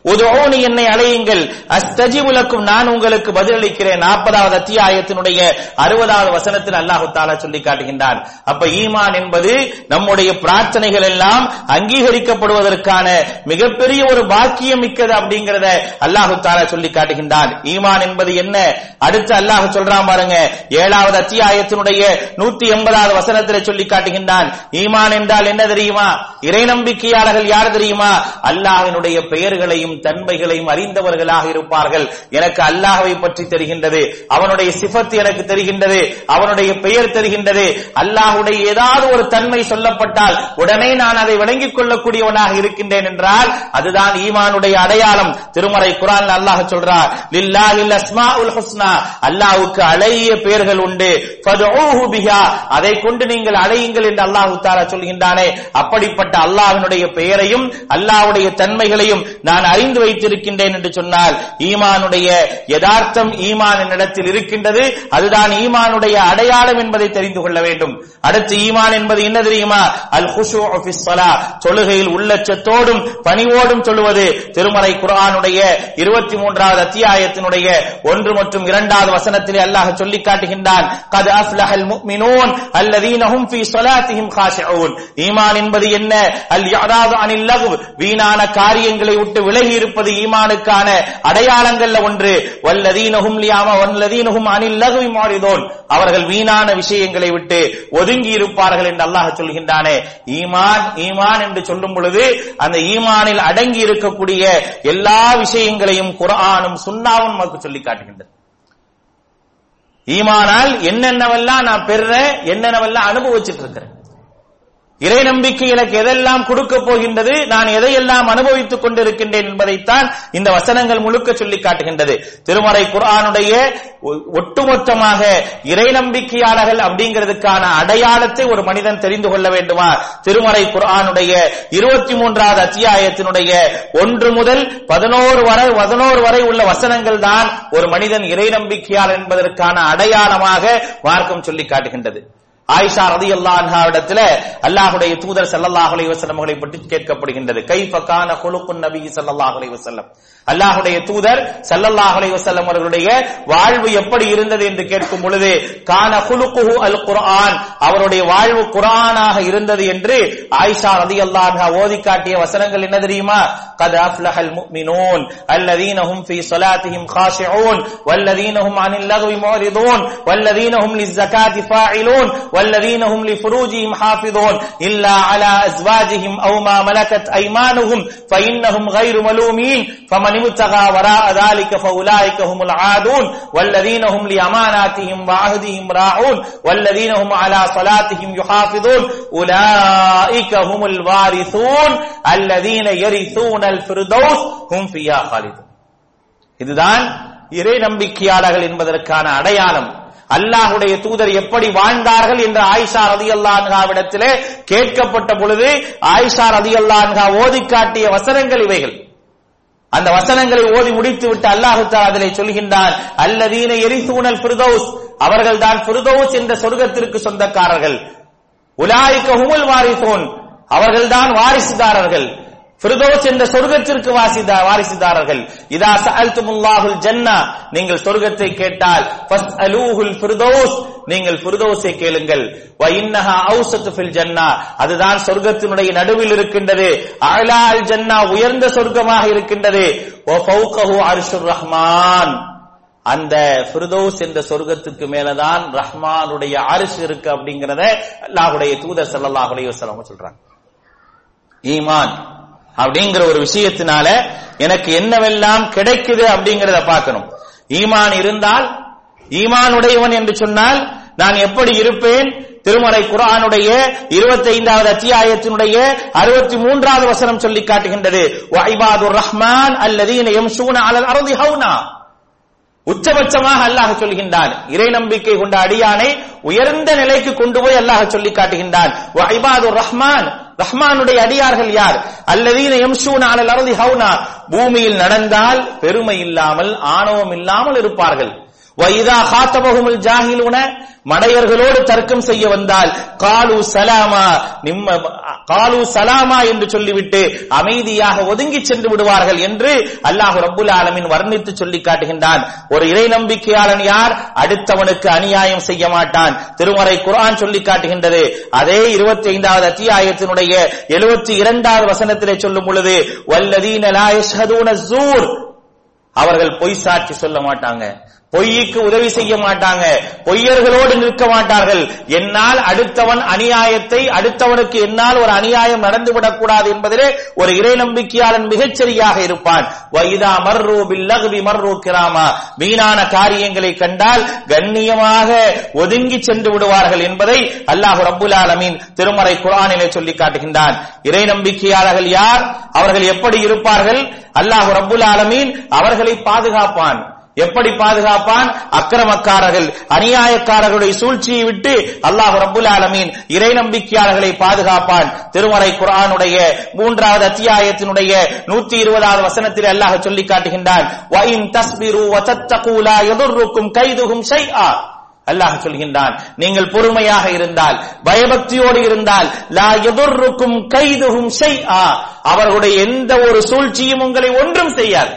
உதுஊனி என்னை அழையுங்கள் அஸ்தஜிபு லக்கும் நான் உங்களுக்கு பதிலளிக்கிறேன். 40வது அத்தியாயத்தினுடைய 60வது வசனத்தில் அல்லாஹ் தஆலா சொல்லி காட்டுகின்றான். அப்ப ஈமான் என்பது நம்முடைய பிரார்த்தனைகள் எல்லாம் அங்கீகரிக்கப்படுவதற்கான மிகப்பெரிய ஒரு பாக்கியம் மிக்கது அப்படிங்கறத அல்லாஹ் தஆலா சொல்லி காட்டுகின்றான். ஈமான் என்பது என்ன? அடுத்து அல்லாஹ் சொல்றான் பாருங்க, 7வது அத்தியாயத்தினுடைய 180வது வசனத்தில் சொல்லி காட்டுகின்றான். ஈமான் என்றால் என்ன தெரியுமா? இறை நம்பிக்கையாளர்கள் யார் தெரியுமா? அல்லாஹ்வினுடைய பெயர்களையும் தன்மைகளையும் அறிந்தவர்களாக இருப்பார்கள். எனக்கு அல்லாஹ்வை பற்றி தெரிகின்றது, அவனுடைய சிஃபத் எனக்கு தெரிகின்றது, அவனுடைய பெயர் தெரிகின்றது. அல்லாஹ்வுடைய ஏதாவது ஒரு தன்மை சொல்லப்பட்டால் உடனே நான் அதை விளங்கிக் கொள்ளக்கூடியவனாக இருக்கின்றேன் என்றால் அதுதான் ஈமானுடைய அடையாளம். திருமறை குர்ஆன்ல அல்லாஹ் சொல்றார், லில்லாஹில் அஸ்மாஉல் ஹுஸ்னா, அல்லாஹ்வுக்கு அழகிய பெயர்கள் உண்டு, ஃபதுஊஹு பிஹா, அதை கொண்டு நீங்கள் அழையுங்கள் என்று அல்லாஹ் தஆலா சொல்கின்றானே. அப்படிப்பட்ட அல்லாஹ்வினுடைய பெயரையும் அல்லாஹ்வுடைய தன்மைகளையும் நான் அறிந்து வைத்திருக்கின்றேன் என்று சொன்னால் ஈமானுடைய யதார்த்தம் ஈமானினிடத்தில் இருக்கின்றது. அதுதான் ஈமானுடைய அடையாளம் என்பதை தெரிந்து கொள்ள வேண்டும். அடுத்து ஈமான் என்பது என்ன தெரியுமா? அல் குஷூஉ ஃபிஸ் ஸலாத், தொழுகையில் உள்ளச்சத்தோடும் பணிவோடும் தொழுவது. திருமறை குர்ஆனுடைய 23வது அத்தியாயத்தினுடைய 1 மற்றும் 2வது வசனத்திலே அல்லாஹ் சொல்லி காட்டுகின்றான், கத் அஃப்லஹல் முஃமினூன் அல்லதீன ஹும் ஃபீ ஸலாத்திஹிம் காஷிஊன். ஈமான் என்பது என்ன? அல் இஅராது அனில் லக்வ், வீணான காரியங்களை விட்டு விலகி இருப்பது ஈமானுக்கான அடையாளங்கள்ல ஒன்று. வல்லதீனஹும் அனில் லக்வி முஅரிதூன், அவர்கள் வீணான விஷயங்களை விட்டு ஒதுங்கி இருப்பார்கள் என்று அல்லாஹ் சொல்கின்றானே. ஈமான் என்று சொல்லும் பொழுது அந்த ஈமானில் அடங்கி இருக்கக்கூடிய எல்லா விஷயங்களையும் குர்ஆனும் சுன்னாவும் நமக்கு சொல்லி காட்டுகின்றது. ஈமானால் என்னென்னவெல்லாம் நான் பெறுறேன், என்னென்னவெல்லாம் அனுபவிச்சுட்டு இருக்கிறேன், இறை நம்பிக்கை எனக்கு எதெல்லாம் கொடுக்க போகின்றது, நான் எதையெல்லாம் அனுபவித்துக் கொண்டிருக்கின்றேன் என்பதைத்தான் இந்த வசனங்கள் முழுக்க சொல்லி காட்டுகின்றது. திருமறை குர்ஆனுடைய ஒட்டுமொத்தமாக இறை நம்பிக்கையாளர்கள் அப்படிங்கிறதுக்கான அடையாளத்தை ஒரு மனிதன் தெரிந்து கொள்ள வேண்டுமா? திருமறை குர்ஆனுடைய 23வது அத்தியாயத்தினுடைய 1 முதல் 11 வரை உள்ள வசனங்கள் தான் ஒரு மனிதன் இறை நம்பிக்கையாளர் என்பதற்கான அடையாளமாக மார்க்கம் சொல்லி காட்டுகின்றது. ஆயிஷா ரலியல்லாஹு அன்ஹா இடத்துல அல்லாஹ்வுடைய தூதர் ஸல்லல்லாஹு அலைஹி வஸல்லம் அவர்களை பற்றி கேட்கப்படுகின்றது. கைஃப கான குலுகுன் நபி ஸல்லல்லாஹு அலைஹி வஸல்லம், அல்லாஹ்வுடைய தூதர் ஸல்லல்லாஹு அலைஹி வஸல்லம் அவர்களுடைய வாழ்வு எப்படி இருந்தது என்று கேட்கும் பொழுது, கான குலுகுஹு அல் குர்ஆன், அவருடைய வாழ்வு குர்ஆனாக இருந்தது என்று ஆயிஷா ரலியல்லாஹு அன்ஹா ஓதி காட்டிய வசனங்கள் என்ன தெரியுமா? கத் அஃப்லஹல் முஃமினூன் அல்லதீன ஹும் ஃபீ ஸலாத்திஹிம் காஷிஊன் வல்லதீன ஹும் அனில் லக்வி முஅரிதூன் வல்லதீன ஹும் லிஸ்ஸகாத்தி ஃபாயிலூன் والذين هم لفروجهم حافظون إلا على أزواجهم أو ما ملكت أيمانهم فإنهم غير ملومين فمن ابتغى وراء ذلك فأولئك هم العادون والذين هم لأماناتهم وعهدهم راعون والذين هم على صلاتهم يحافظون أولئك هم الوارثون الذين يرثون الفردوس هم فيها خالدون. இதுதான் இறை நம்பிக்கையாளர்கள் என்பதற்கான அடையாளம். அல்லாஹ்வுடைய தூதர் எப்படி வாழ்ந்தார்கள் என்று ஆயிஷா ரலியல்லாஹு அன்ஹாவிடத்திலே கேட்கப்பட்ட பொழுது ஆயிஷா ரலியல்லாஹு அன்ஹா ஓதி காட்டிய வசனங்கள் இவைகள். அந்த வசனங்களை ஓதி முடித்து விட்டு அல்லாஹ் தஆலா அதிலே சொல்கின்றான், அல்லதீன யரிசூனல் ஃபிர்தௌஸ், அவர்கள் தான் ஃபிர்தௌஸ் என்ற சொர்க்கத்திற்கு சொந்தக்காரர்கள். உலாயிக ஹுமுல் வாரிசூன், அவர்கள் தான் வாரிசுதாரர்கள். ஃபிர்தௌஸ் என்ற சொர்க்கத்திற்கு வாரிசுதாரர்கள். இதா சஅல்துமுல்லாஹுல் ஜன்னா, நீங்கள் சொர்க்கத்தை கேட்டால் ஃபஸ்அலூஹுல் ஃபிர்தௌஸ், நீங்கள் ஃபிர்தௌஸை கேளுங்கள். வ இன்னஹா அவ்ஸது ஃபில் ஜன்னா, அதுதான் சொர்க்கத்தினுடைய நடுவில் இருக்கின்றது. அலா அல் ஜன்னா, உயர்ந்த சொர்க்கமாக இருக்கின்றது. வ ஃபௌகஹு அர்ஷுர் ரஹ்மான், அந்த ஃபிர்தௌஸ் என்ற சொர்க்கத்துக்கு மேலதான் ரஹ்மானுடைய அர்ஷ் இருக்கு அப்படிங்கறத அல்லாஹ்வுடைய தூதர் ஸல்லல்லாஹு அலைஹி வஸல்லம் சொல்றாங்க. ஈமான் அப்படிங்கிற ஒரு விஷயத்தினால எனக்கு என்னவெல்லாம் கிடைக்குது அப்படிங்கறத பார்க்கணும். ஈமான் இருந்தால், ஈமானுடையவன் என்று சொன்னால் நான் எப்படி இருப்பேன்? திருமறை குர்ஆனுடைய 25வது அத்தியாயத்தினுடைய 63வது வசனம் சொல்லி காட்டுகின்றது, வ இபாதுர் ரஹ்மான் அல்லதீன யம்ஷூன அலல் அர்தி ஹௌனா. உச்சபட்சமாக அல்லாஹ் சொல்கின்றான், இறை நம்பிக்கை கொண்ட அடியானை உயர்ந்த நிலைக்கு கொண்டு போய் அல்லாஹ் சொல்லி காட்டுகின்றான். வ இபாதுர் ரஹ்மான், ரஹ்மானுடைய அடியார்கள் யார்? அல்லதீன யம்ஷூன அலல் அர்தி ஹௌனா, பூமியில் நடந்தால் பெருமை இல்லாமல் ஆணவம் இல்லாமல் இருப்பார்கள். வைதா ஹாத்தபஹுமுல் ஜாஹிலூன மடையர்களோடு தர்க்கம் செய்ய வந்தால் காலு சலாமா என்று சொல்லிவிட்டு அமைதியாக ஒதுங்கி சென்று விடுவார்கள் என்று அல்லாஹ் ரப்புல் ஆலமீன் வர்ணித்து சொல்லி காட்டுகின்றான். ஒரு இறை நம்பிக்கையாளன் யார்? அடுத்தவனுக்கு அநியாயம் செய்ய மாட்டான். திருமறை குர்ஆன் சொல்லி காட்டுகின்றது. அதே 25வது அத்தியாயத்தினுடைய 72வது வசனத்திலே சொல்லும் பொழுது வல்லதீன லா யஷ்ஹதூன ஸூர், அவர்கள் பொய் சாட்சி சொல்ல மாட்டாங்க, பொய்க்கு உதவி செய்ய மாட்டாங்க, பொய்யர்களோடு நிற்க மாட்டார்கள். என்னால் அடுத்தவன் அநியாயத்தை, அடுத்தவனுக்கு என்னால் ஒரு அநியாயம் நடந்துவிடக் கூடாது என்பதிலே ஒரு இறை நம்பிக்கையாளன் மிகச்சரியாக இருப்பான். வைதா மர்ரு பில்லக்வி மர்ரு கிராமா, வீணான காரியங்களை கண்டால் கண்ணியமாக ஒதுங்கி சென்று விடுவார்கள் என்பதை அல்லாஹ் ரப்புல் ஆலமீன் திருமறை குர்ஆனிலே சொல்லி காட்டுகின்றான். இறை நம்பிக்கையாளர்கள் யார்? அவர்கள் எப்படி இருப்பார்கள்? அல்லாஹ் ரப்புல் ஆலமீன் அவர்களை பாதுகாப்பான். எப்படி பாதுகாப்பான்? அக்கிரமக்காரர்கள், அநியாயக்காரர்களுடைய சூழ்ச்சியை விட்டு அல்லாஹ் ரப்புல் ஆலமீன் இறை நம்பிக்கையாளர்களை பாதுகாப்பான். திருமறை குர்ஆனுடைய 3வது அத்தியாயத்தினுடைய 120வது வசனத்தில் அல்லாஹ் சொல்லி காட்டுகின்றான். வ இன் தஸ்பிரு வ தத்தகு லா யதுர்ருக்கும் கைதுஹும் ஷைஆ, அல்லாஹ் சொல்கின்றான், நீங்கள் பொறுமையாக இருந்தால், பயபக்தியோடு இருந்தால், லா யதுர்ருக்கும் கைதுஹும் ஷைஆ, அவர்களுடைய எந்த ஒரு சூழ்ச்சியும் உங்களை ஒன்றும் செய்யாது.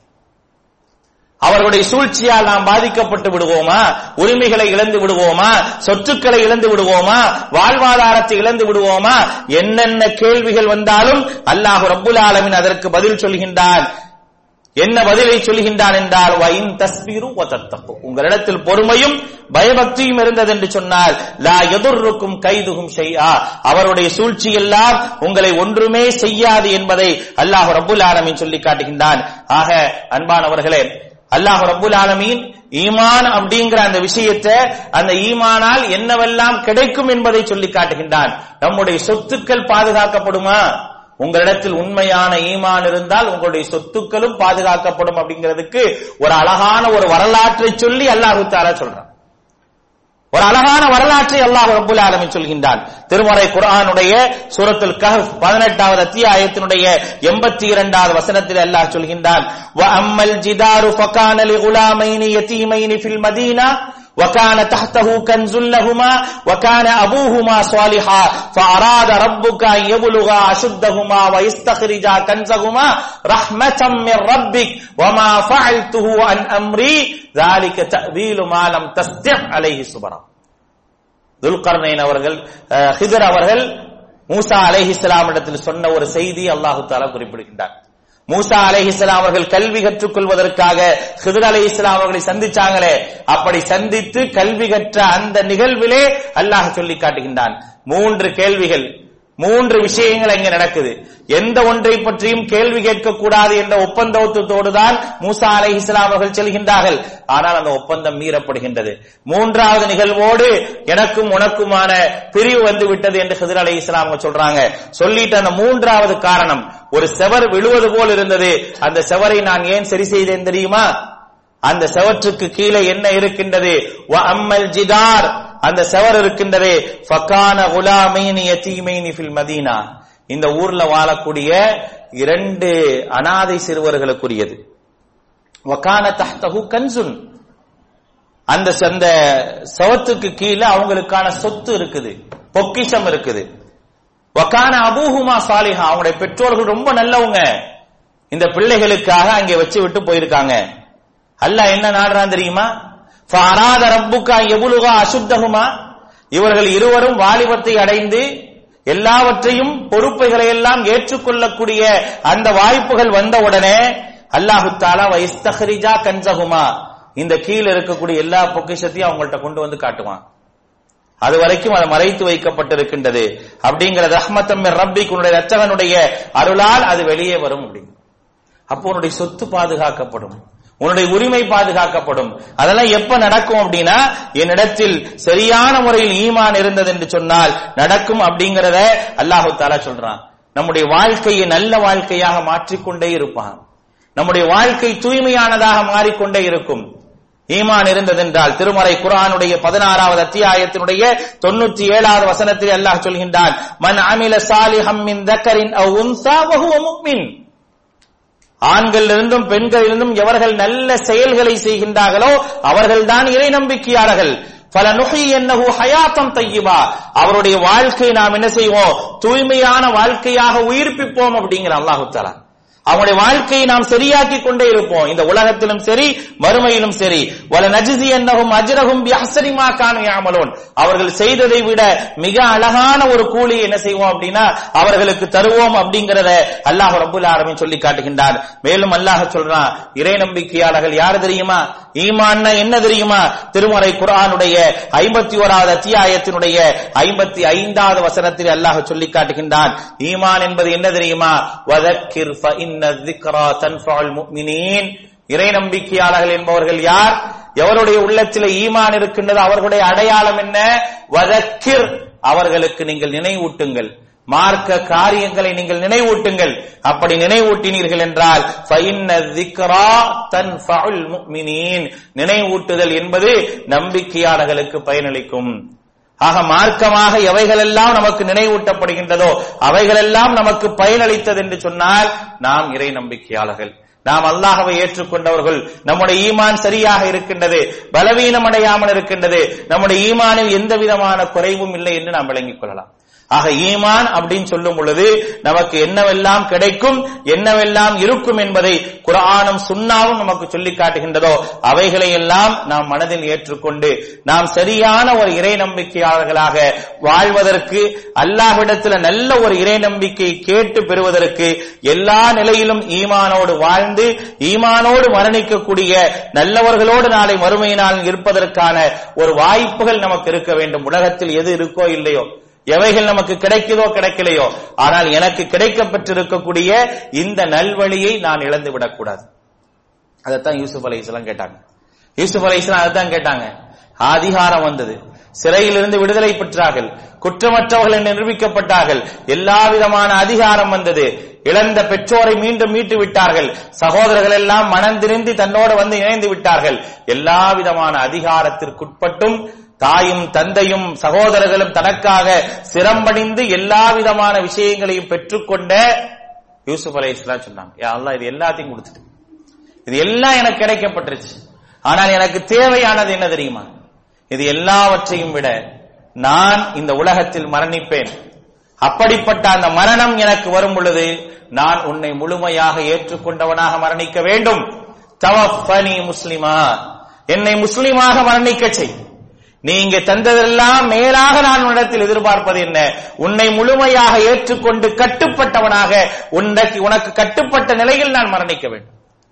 அவர்களுடைய சூழ்ச்சியால் நாம் பாதிக்கப்பட்டு விடுவோமா? உரிமைகளை இழந்து விடுவோமா? சொத்துக்களை இழந்து விடுவோமா? வாழ்வாதாரத்தை இழந்து விடுவோமா? என்னென்ன கேள்விகள் வந்தாலும் அல்லாஹ் ரப்புல் ஆலமீன் அதற்கு பதில் சொல்கின்றான். என்ன பதிலை சொல்கின்றான் என்றால் வைன் தஸ்பீரு வ தத்தகு, உங்களிடத்தில் பொறுமையும் பயபக்தியும் இருந்தது என்று சொன்னால் லா யதுர்ருக்கும் கைதுஹும் ஷைஆ, அவருடைய சூழ்ச்சி எல்லாம் உங்களை ஒன்றுமே செய்யாது என்பதை அல்லாஹ் ரப்புல் ஆலமீன் சொல்லி காட்டுகின்றான். ஆக அன்பானவர்களே, அல்லாஹ் ரப்புல் ஆலமீன் ஈமான் அப்படிங்கிற அந்த விஷயத்தை, அந்த ஈமானால் என்னவெல்லாம் கிடைக்கும் என்பதை சொல்லி காட்டுகின்றான். நம்முடைய சொத்துக்கள் பாதுகாக்கப்படுமா? உங்களிடத்தில் உண்மையான ஈமான் இருந்தால் உங்களுடைய சொத்துக்களும் பாதுகாக்கப்படும் அப்படிங்கிறதுக்கு ஒரு அழகான ஒரு வரலாற்றை சொல்லி அல்லாஹ் தஆலா சொல்றான். ஒரு அழகான வரலாற்றை அல்லாஹ் ரப்புல் ஆலமீன் சொல்கின்றான். திருமறை குர்ஆனுடைய சூரத்துல் கஹ்ஃப் 18வது அத்தியாயத்தினுடைய 82வது வசனத்தில் அல்லாஹ் சொல்கின்றான். வ அம்மல் ஜிதாரு ஃபகான லிகுலாமைனி யதீமைனி ஃபில் மதீனா وكان تحته كنز لهما وكان أبوهما صالحا فأراد ربك أن يبلغا أشدهما ويستخرجا كنزهما رحمة من ربك وما فعلته عن أمري ذلك تأويل ما لم تستطع عليه صبرا. துல்கர்னைன் அவர்கள், ஹிதர் அவர்கள் மூசா அலைஹிஸ்ஸலாம் இடத்தில் சொன்ன ஒரு செய்தி அல்லாஹ் தஆலா குறிப்பிடுகின்றார். மூசா அலைஹிஸ்ஸலாம் அவர்கள் கல்வி கற்றுக் கொள்வதற்காக ஹிதர் அலைஹிஸ்ஸலாம் அவர்களை சந்திச்சாங்களே, அப்படி சந்தித்து கல்வி கற்ற அந்த நிகழ்விலே அல்லாஹ் சொல்லி காட்டுகின்றான். 3 கேள்விகள், 3 விஷயங்கள் அங்கே நடக்குது. எந்த ஒன்றை பற்றியும் கேள்வி கேட்கக்கூடாது என்ற ஒப்பந்தத்தோடு தான் மூசா அலைஹிஸ்ஸலாம் அவர்கள் செல்கின்றார்கள். ஆனால் அந்த ஒப்பந்தம் மீறப்படுகின்றது. 3வது நிகழ்வோடு எனக்கும் உனக்குமான பிரிவு வந்து விட்டது என்று ஹிதர் அலைஹிஸ்ஸலாம் சொல்றாங்க. சொல்லிட்டு அந்த 3வது காரணம், ஒரு செவர் விழுவது போல் இருந்தது, அந்த செவரை நான் ஏன் சரி செய்தேன் தெரியுமா? அந்த செவற்றுக்கு கீழே என்ன இருக்கின்றது? வ அம்மல் ஜிதார், அந்த செவர் இருக்கின்றதே, ஃபகான குலாமைனி யதீமைனி ஃபில் மதீனா, இந்த ஊர்ல வாழக்கூடிய 2 அனாதை சிறுவர்களுக்குரியது. வகான தஹ்தஹு கன்சுன், அந்த செவத்துக்கு கீழே அவங்களுக்கான சொத்து இருக்குது, பொக்கிஷம் இருக்குது. வகான அபூஹுமா சாலிஹா, அவங்களுடைய பெற்றோர்கள் ரொம்ப நல்லவங்க, இந்த பிள்ளைகளுக்காக அங்கே வச்சு விட்டு போயிருக்காங்க. அல்லாஹ் என்ன நாடுறான் தெரியுமா? ஃபஅராத ரப்புக யபுலுகா அசுத்தஹுமா, இவர்கள் இருவரும் வாலிபத்தை அடைந்து எல்லாவற்றையும் பொறுப்புகளை எல்லாம் ஏற்றுக்கொள்ளக்கூடிய அந்த வாய்ப்புகள் வந்தவுடனே அல்லாஹ் தஆலா வைஸ்தக்ரிஜா கன்ஸஹுமா, இந்த கீழே இருக்கக்கூடிய எல்லா பொக்கிஷத்தையும் அவங்கள்ட்ட கொண்டு வந்து காட்டுவான். அது வரைக்கும் அது மறைத்து வைக்கப்பட்டிருக்கின்றது அப்படிங்கிற ரஹ்மத்தம் மிர் ரப்பிக், உன்னுடைய இரட்சகனுடைய அருளால் அது வெளியே வரும் அப்படிங்க. அப்போ உன்னுடைய சொத்து பாதுகாக்கப்படும், உன்னுடைய உரிமை பாதுகாக்கப்படும். அதெல்லாம் எப்ப நடக்கும் அப்படின்னா, என்னிடத்தில் சரியான முறையில் ஈமான் இருந்தது என்று சொன்னால் நடக்கும் அப்படிங்கறத அல்லாஹ் தஆலா சொல்றான். நம்முடைய வாழ்க்கையை நல்ல வாழ்க்கையாக மாற்றிக்கொண்டே இருப்பான், நம்முடைய வாழ்க்கை தூய்மையானதாக மாறிக்கொண்டே இருக்கும். ஈமான் இருந்ததென்றால் திருமறை குர்ஆனுடைய 16வது அத்தியாயத்தினுடைய 97வது வசனத்தில் அல்லாஹ் சொல்கின்றான், மன் அமில சாலிஹம் மின் தக்கரின் அவ் உன்ஸா வஹுவ முஃமின், ஆண்களிலிருந்தும் பெண்களிலிருந்தும் எவர்கள் நல்ல செயல்களை செய்கின்றார்களோ அவர்கள்தான் இறை நம்பிக்கையாளர்கள். ஃபலனுஹியன்னஹு ஹயாத்தன் தய்யிபா, அவருடைய வாழ்க்கையை நாம் என்ன செய்வோம், தூய்மையான வாழ்க்கையாக உயிர்ப்பிப்போம் அப்படிங்கிற அல்லாஹ் தஆலா. அவங்களுடைய வாழ்க்கையை நாம் சரியாக்கி கொண்டே இருப்போம், இந்த உலகத்திலும் சரி மறுமையிலும் சரி. வல நஜ்ஸியன்னஹும் அஜ்ரஹும் பிஅஹ்ஸனி மா கானூ யஅமலூன், அவர்கள் செய்ததை விட மிக அழகான ஒரு கூலி என்ன செய்வோம் அப்படின்னா அவர்களுக்கு தருவோம் அப்படிங்கறத அல்லாஹ் ரப்பல் ஆலமீன் சொல்லி காட்டுகின்றார். மேலும் அல்லாஹ் சொல்றான், இறை நம்பிக்கையாளர்கள் யார் தெரியுமா, ஈமான் என்ன தெரியுமா, திருமறை குர்ஆனுடைய 51வது அத்தியாயத்தினுடைய 55வது வசனத்தில் அல்லாஹ் சொல்லி காட்டுகின்றான். ஈமான் என்பது என்ன தெரியுமா, வதக்கிர் ஃபஇன்ன الذِّكْرَى تَنْفَعُ الْمُؤْمِنِينَ, இறை நம்பிக்கையாளர்கள் என்பவர்கள் யார், எவருடைய உள்ளத்தில் ஈமான் இருக்கின்றது அவர்களுடைய அடையாளம் என்ன, வதக்கிர், அவர்களுக்கு நீங்கள் நினைவூட்டுங்கள், மார்க்க காரியங்களை நீங்கள் நினைவூட்டுங்கள். அப்படி நினைவூட்டினீர்கள் என்றால் ஃபஇன்ன الذِّكْرَى تَنْفَعُ الْمُؤْمِنِينَ, நினைவூட்டுதல் என்பது நம்பிக்கையாளர்களுக்கு பயனளிக்கும். ஆக மார்க்கமாக எவைகளெல்லாம் நமக்கு நினைவூட்டப்படுகின்றதோ அவைகளெல்லாம் நமக்கு பயனளித்தது என்று சொன்னால் நாம் இறை நம்பிக்கையாளர்கள், நாம் அல்லாஹ்வை ஏற்றுக்கொண்டவர்கள், நம்முடைய ஈமான் சரியாக இருக்கின்றது, பலவீனம் அடையாமல் இருக்கின்றது, நம்முடைய ஈமானில் எந்த விதமான குறைவும் இல்லை என்று நாம் விளங்கிக் கொள்ளலாம். ஆக ஈமான் அப்படின்னு சொல்லும் பொழுது நமக்கு என்னவெல்லாம் கிடைக்கும், என்னவெல்லாம் இருக்கும் என்பதை குர்ஆனும் சுன்னாவும் நமக்கு சொல்லி காட்டுகின்றதோ அவைகளை எல்லாம் நாம் மனதில் ஏற்றுக்கொண்டு நாம் சரியான ஒரு இறை நம்பிக்கையாளர்களாக வாழ்வதற்கு, அல்லாஹ்விடத்தில் நல்ல ஒரு இறை நம்பிக்கை கேட்டு பெறுவதற்கு, எல்லா நிலையிலும் ஈமானோடு வாழ்ந்து ஈமானோடு மரணிக்கக்கூடிய நல்லவர்களோடு நாளை மறுமை நாளில் இருப்பதற்கான ஒரு வாய்ப்புகள் நமக்கு இருக்க வேண்டும். உலகத்தில் எது இருக்கோ இல்லையோ, எவைகள் நமக்கு கிடைக்குதோ கிடைக்கலையோ, ஆனால் எனக்கு கிடைக்கப்பட்டிருக்கக்கூடிய இந்த நல்வழியை நான் இழந்து விடக்கூடாது. அதைத்தான் யூசுப் அலைஹிஸ்ஸலாம் கேட்டாங்க. யூசுப் அலைஹிஸ்ஸலாம் அதைத்தான் கேட்டாங்க. அதிகாரம் வந்தது, சிறையிலிருந்து விடுதலை பெற்றார்கள், குற்றமற்றவர்கள் நிரூபிக்கப்பட்டார்கள், எல்லா விதமான அதிகாரம் வந்தது, இழந்த பெற்றோரை மீண்டும் மீட்டு விட்டார்கள், சகோதரர்கள் எல்லாம் மனம் திருந்தி தன்னோடு வந்து இணைந்து விட்டார்கள். எல்லா விதமான அதிகாரத்திற்குட்பட்டும் தாயும் தந்தையும் சகோதரர்களும் தனக்காக சிரம்பணிந்து எல்லா விதமான விஷயங்களையும் பெற்றுக்கொண்ட யூசுப் அலைஹிஸ்ஸலாம் சொன்னாங்க, யா அல்லாஹ், இது எல்லாத்தையும் கொடுத்துட்டு, இது எல்லாம் எனக்கு கிடைக்கப்பட்டுருச்சு, ஆனால் எனக்கு தேவையானது என்ன தெரியுமா, இது எல்லாவற்றையும் விட நான் இந்த உலகத்தில் மரணிப்பேன். அப்படிப்பட்ட அந்த மரணம் எனக்கு வரும் பொழுது நான் உன்னை முழுமையாக ஏற்றுக்கொண்டவனாக மரணிக்க வேண்டும். தவஃபனி முஸ்லிமா, என்னை முஸ்லிமாக மரணிக்க செய். நீங்க தந்ததெல்லாம் மேலாக நான் உன்னிடத்தில் எதிர்பார்ப்பது என்ன, உன்னை முழுமையாக ஏற்றுக்கொண்டு கட்டுப்பட்டவனாக உனக்கு கட்டுப்பட்ட நிலையில் நான் மரணிக்க வேண்டும்.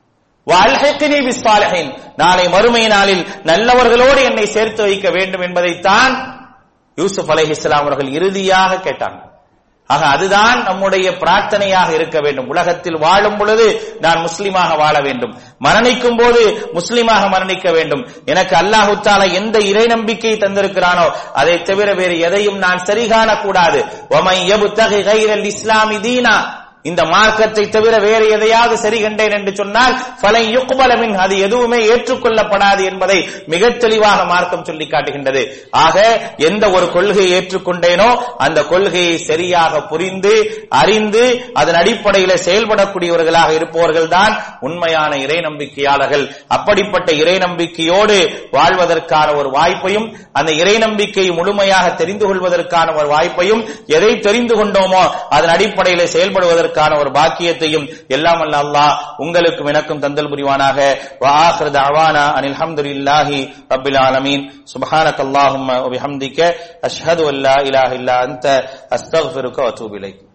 வஅல்ஹிக்னி பிஸ்ஸாலிஹீன், நாளை மறுமை நாளில் நல்லவர்களோடு என்னை சேர்த்து வைக்க வேண்டும் என்பதைத்தான் யூசுப் அலைஹிஸ்ஸலாம் அவர்கள் இறுதியாக கேட்டாங்க. ஆக அதுதான் நம்முடைய பிரார்த்தனையாக இருக்க வேண்டும். உலகத்தில் வாழும் பொழுது நான் முஸ்லிமாக வாழ வேண்டும், மரணிக்கும் போது முஸ்லிமாக மரணிக்க வேண்டும். எனக்கு அல்லாஹ் தஆலா எந்த இறை நம்பிக்கையை தந்திருக்கிறானோ அதை தவிர வேறு எதையும் நான் சரிகாண கூடாது. வமன் யப்தகி கைரல் இஸ்லாமி தீனா, இந்த மார்க்கத்தை தவிர வேறு எதையாவது சரி கண்டேன் என்று சொன்னால் ஃபலன் யுக்பல மின், அது எதுவுமே ஏற்றுக்கொள்ளப்படாது என்பதை மிக தெளிவாக மார்க்கம் சொல்லி காட்டுகின்றது. ஆக எந்த ஒரு கொள்கையை ஏற்றுக்கொண்டேனோ அந்த கொள்கையை சரியாக புரிந்து அறிந்து அதன் அடிப்படையில் செயல்படக்கூடியவர்களாக இருப்பவர்கள் தான் உண்மையான இறை நம்பிக்கையாளர்கள். அப்படிப்பட்ட இறை நம்பிக்கையோடு வாழ்வதற்கான ஒரு வாய்ப்பையும், அந்த இறை நம்பிக்கையை முழுமையாக தெரிந்து கொள்வதற்கான ஒரு வாய்ப்பையும், எதை தெரிந்து கொண்டோமோ அதன் அடிப்படையில் செயல்படுவதற்கு ஒரு பாக்கியத்தையும் எல்லாம் வல்ல அல்லாஹ் உங்களுக்கும் எனக்கும் தந்தல் புரிவானாக. வ ஆகிரு தஅவானா அனில் ஹம்துலில்லாஹி ரப்பில் ஆலமீன். சுப்ஹானக்கல்லாஹும்ம வ பிஹம்திக அஷ்ஹது அல்லா இலாஹா இல்லா அன்த அஸ்தக்ஃபிருக வ அத்தூபு இலைக்.